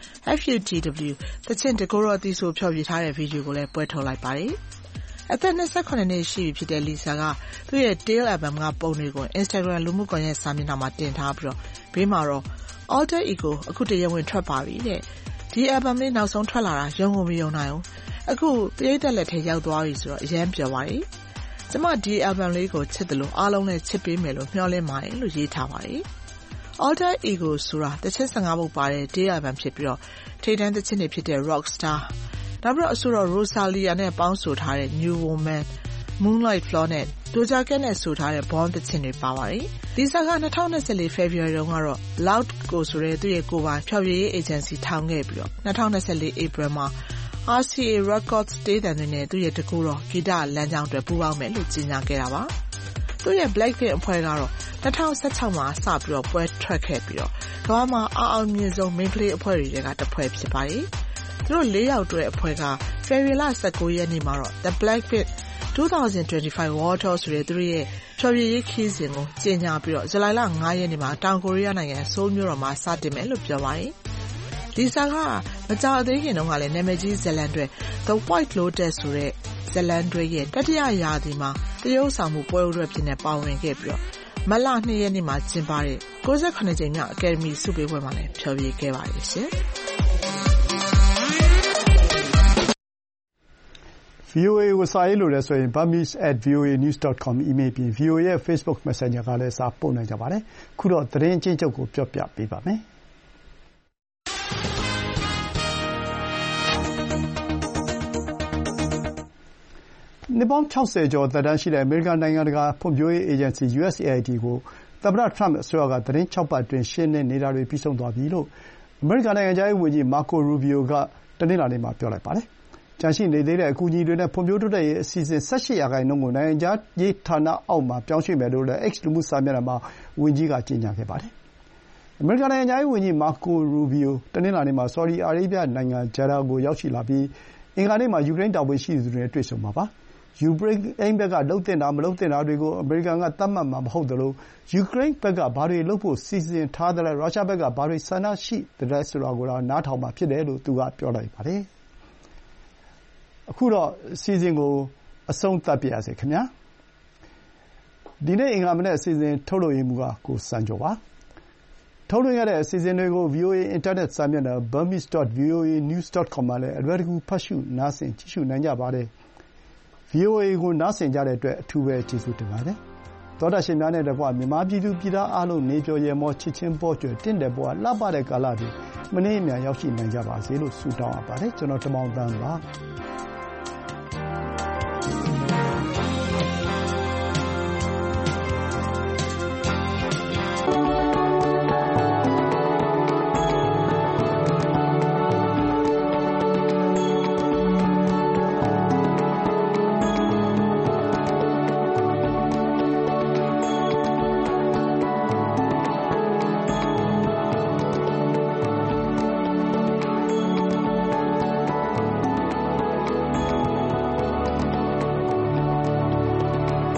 FUTW သချင်းတကူတော်တီးဆိုဖျော်ဖြေထားတဲ့ဗီဒီယိုကိုလည်းပွဲထုတ်လိုက်ပါတယ်။အသက်28နှစ်ရှိပြီဖြစ်တဲ့ Lisa ကသူ့ရဲ့ Tail album ကပုံတွေကို Instagram လူမှုကွန်ရက်စာမျက်နှာမှာတင်ထားပြီးဘေးမှာတော့ Alter Ego အခုတရားဝင်ထွက်ပါပြီတဲ့။ဒီ album လေးနောက်ဆုံးထွက်လာတာယုံကိုမယုံနိုင်ဘူး။အခုပရိသတ်လက်ထဲရောက်သွားပြီဆိုတော့အရန်ပျော်ပါတယ်။ကျမဒီ album လေးကိုချစ်တယ်လို့အားလုံးလည်းချစ်ပေးမယ်လို့မျှော်လင့်ပါတယ်လို့ရေးထားပါတယ်။ Alter Ego ဆိုတာတချင်း15ပုဒ်ပါတဲ့ Day album ဖြစ်ပြီးထိပ်တန်းသချင်းတွေဖြစ်တဲ့ Rockstar နောက်ပြီးအဆိုတော် Rosalia နဲ့ပေါင်းဆိုထားတဲ့ New Woman, Moonlight Flower နဲ့ Doja Cat နဲ့ဆိုထားတဲ့ Born သချင်းတွေပါပါတယ်။ Lisa က2024 February တုန်းကတော့ Loud ကိုဆိုတဲ့သူ့ရဲ့ကိုယ်ပိုင်ဖျော်ဖြေရေး agency ထောင်ခဲ့ပြီး2024 April မှာRCA Records တေးသံတွေနဲ့သူ့ရဲ့တကူတော်ဂီတလမ်းကြောင်းတွေပူးပေါင်းမယ်လို့ကြေညာခဲ့တာပါ။သူ့ရဲ့ Blackpink အဖွဲ့ကတော့2016မှာစပြီးပွဲထွက်ခဲ့ပြီးကမ္ဘာမှာအောင်မြင်ဆုံး main play အဖွဲ့တွေကတစ်ဖွဲ့ဖြစ်ပါတယ်။သူတို့4ယောက်တွဲအဖွဲ့က February 19ရက်နေ့မှာတော့ The Blackpink 2025 World Tour ဆိုတဲ့သူတို့ရဲ့ဖျော်ဖြေရေးခီးစဉ်ကိုကြေညာပြီးဇူလိုင်လ5ရက်နေ့မှာတောင်ကိုရီးယားနိုင်ငံဆိုးလ်မြို့တော်မှာစတင်မယ်လို့ပြောပါတယ်။ Lisa ကမကြာသေးခင်တုန်းကလည်းနာမည်ကြီးဇလန်တွေ The White Lotus ဆိုတဲ့ဇလန်တွေရဲ့တတိယရာသီမှာတရုတ်ဆောင်မှုပွဲဥတွေဖြစ်နေပါဝင်ခဲ့ပြီးမတ်လ2ရက်နေ့မှာကျင်းပတဲ့68ကြိမ်မြောက် Academy ဆုပေးပွဲမှာလည်းဖျော်ဖြေခဲ့ပါတယ်ရှင်။ VOA ကိုစာရေးလို့လည်းဆိုရင် burmese@voanews.com အီးမေးလ်ပြင် VOA ရဲ့ Facebook Messenger ကလည်းစာပို့နိုင်ကြပါတယ်။ခုတော့သတင်းအကျဉ်းချုပ်ကိုပြောပြပေးပါမယ်။နှစ်ပေါင်း60ကျော်သက်တမ်းရှိတဲ့အမေရိကန်နိုင်ငံတကာဖွံ့ဖြိုးရေးအေဂျင်စီ USAID ကိုသမ္မတထရမ့်အစိုးရကသီတင်း6ပတ်အတွင်းရှင်းလင်းနေတာတွေပြီးဆုံးသွားပြီလို့အမေရိကန်နိုင်ငံခြားရေးဝန်ကြီး Marco Rubio ကတနင်္လာနေ့မှာပြောလိုက်ပါတယ်။ကျန်ရှိနေသေးတဲ့အကူအညီတွေနဲ့ဖွံ့ဖြိုးတိုးတက်ရေးအစီအစဉ် 18% ကိုနိုင်ငံခြားရေးဌာနအောက်မှာပြောင်းရွှေ့မယ်လို့လည်း X လူမှုစာမျက်နှာမှာဝန်ကြီးကကြေညာခဲ့ပါတယ်။အမေရိကန်နိုင်ငံခြားရေးဝန်ကြီး Marco Rubio တနင်္လာနေ့မှာဆော်ဒီအာရေဗျနိုင်ငံဂျက်ဒါကိုရောက်ရှိလာပြီးအင်္ဂါနေ့မှာယူကရိန်းတာဝန်ရှိသူတွေနဲ့တွေ့ဆုံမှာပါ။ယူကရိန်းဘက်ကလုပ်သင့်တာမလုပ်သင့်တာတွေကိုအမေရိကန်ကသတ်မှတ်မှာမဟုတ်သလိုယူကရိန်းဘက်ကဘာတွေလုပ်ဖို့စီစဉ်ထားသလဲရုရှားဘက်ကဘာတွေဆန္ဒရှိသလဲဆိုတာကိုတော့နားထောင်မှာဖြစ်တယ်လို့သူကပြောလိုက်ပါတယ်။အခုတော့အစီအစဉ်ကိုအဆုံးသတ်ပြရစေခင်ဗျာ။ဒီနေ့အင်္ဂါမနက်အစီအစဉ်ထုတ်လုပ်ရေးမှူးကကိုစံကျော်ပါ။ထုတ်လွှင့်ရတဲ့အစီအစဉ်တွေကို VOA အင်တာနက်စာမျက်နှာ burmese.voanews.com မှာလည်းအလွယ်တကူဖတ်ရှုနားဆင်ကြည့်ရှုနိုင်ကြပါတယ်။ VOA ကိုနားဆင်ကြတဲ့အတွက်အထူးပဲကျေးဇူးတင်ပါတယ်။သောတာရှင်များနဲ့တကွမြန်မာပြည်သူပြည်သားအားလုံးနေပျော်ရဲမောချစ်ချင်းပေါ်ကြွယ်တင့်တယ်ဘဝလှပတဲ့ကာလတွေမနှေးအမြန်ရောက်ရှိနိုင်ကြပါစေလို့ဆုတောင်းအပ်ပါတယ်။ကျွန်တော်တင်မောင်သန်းပါ။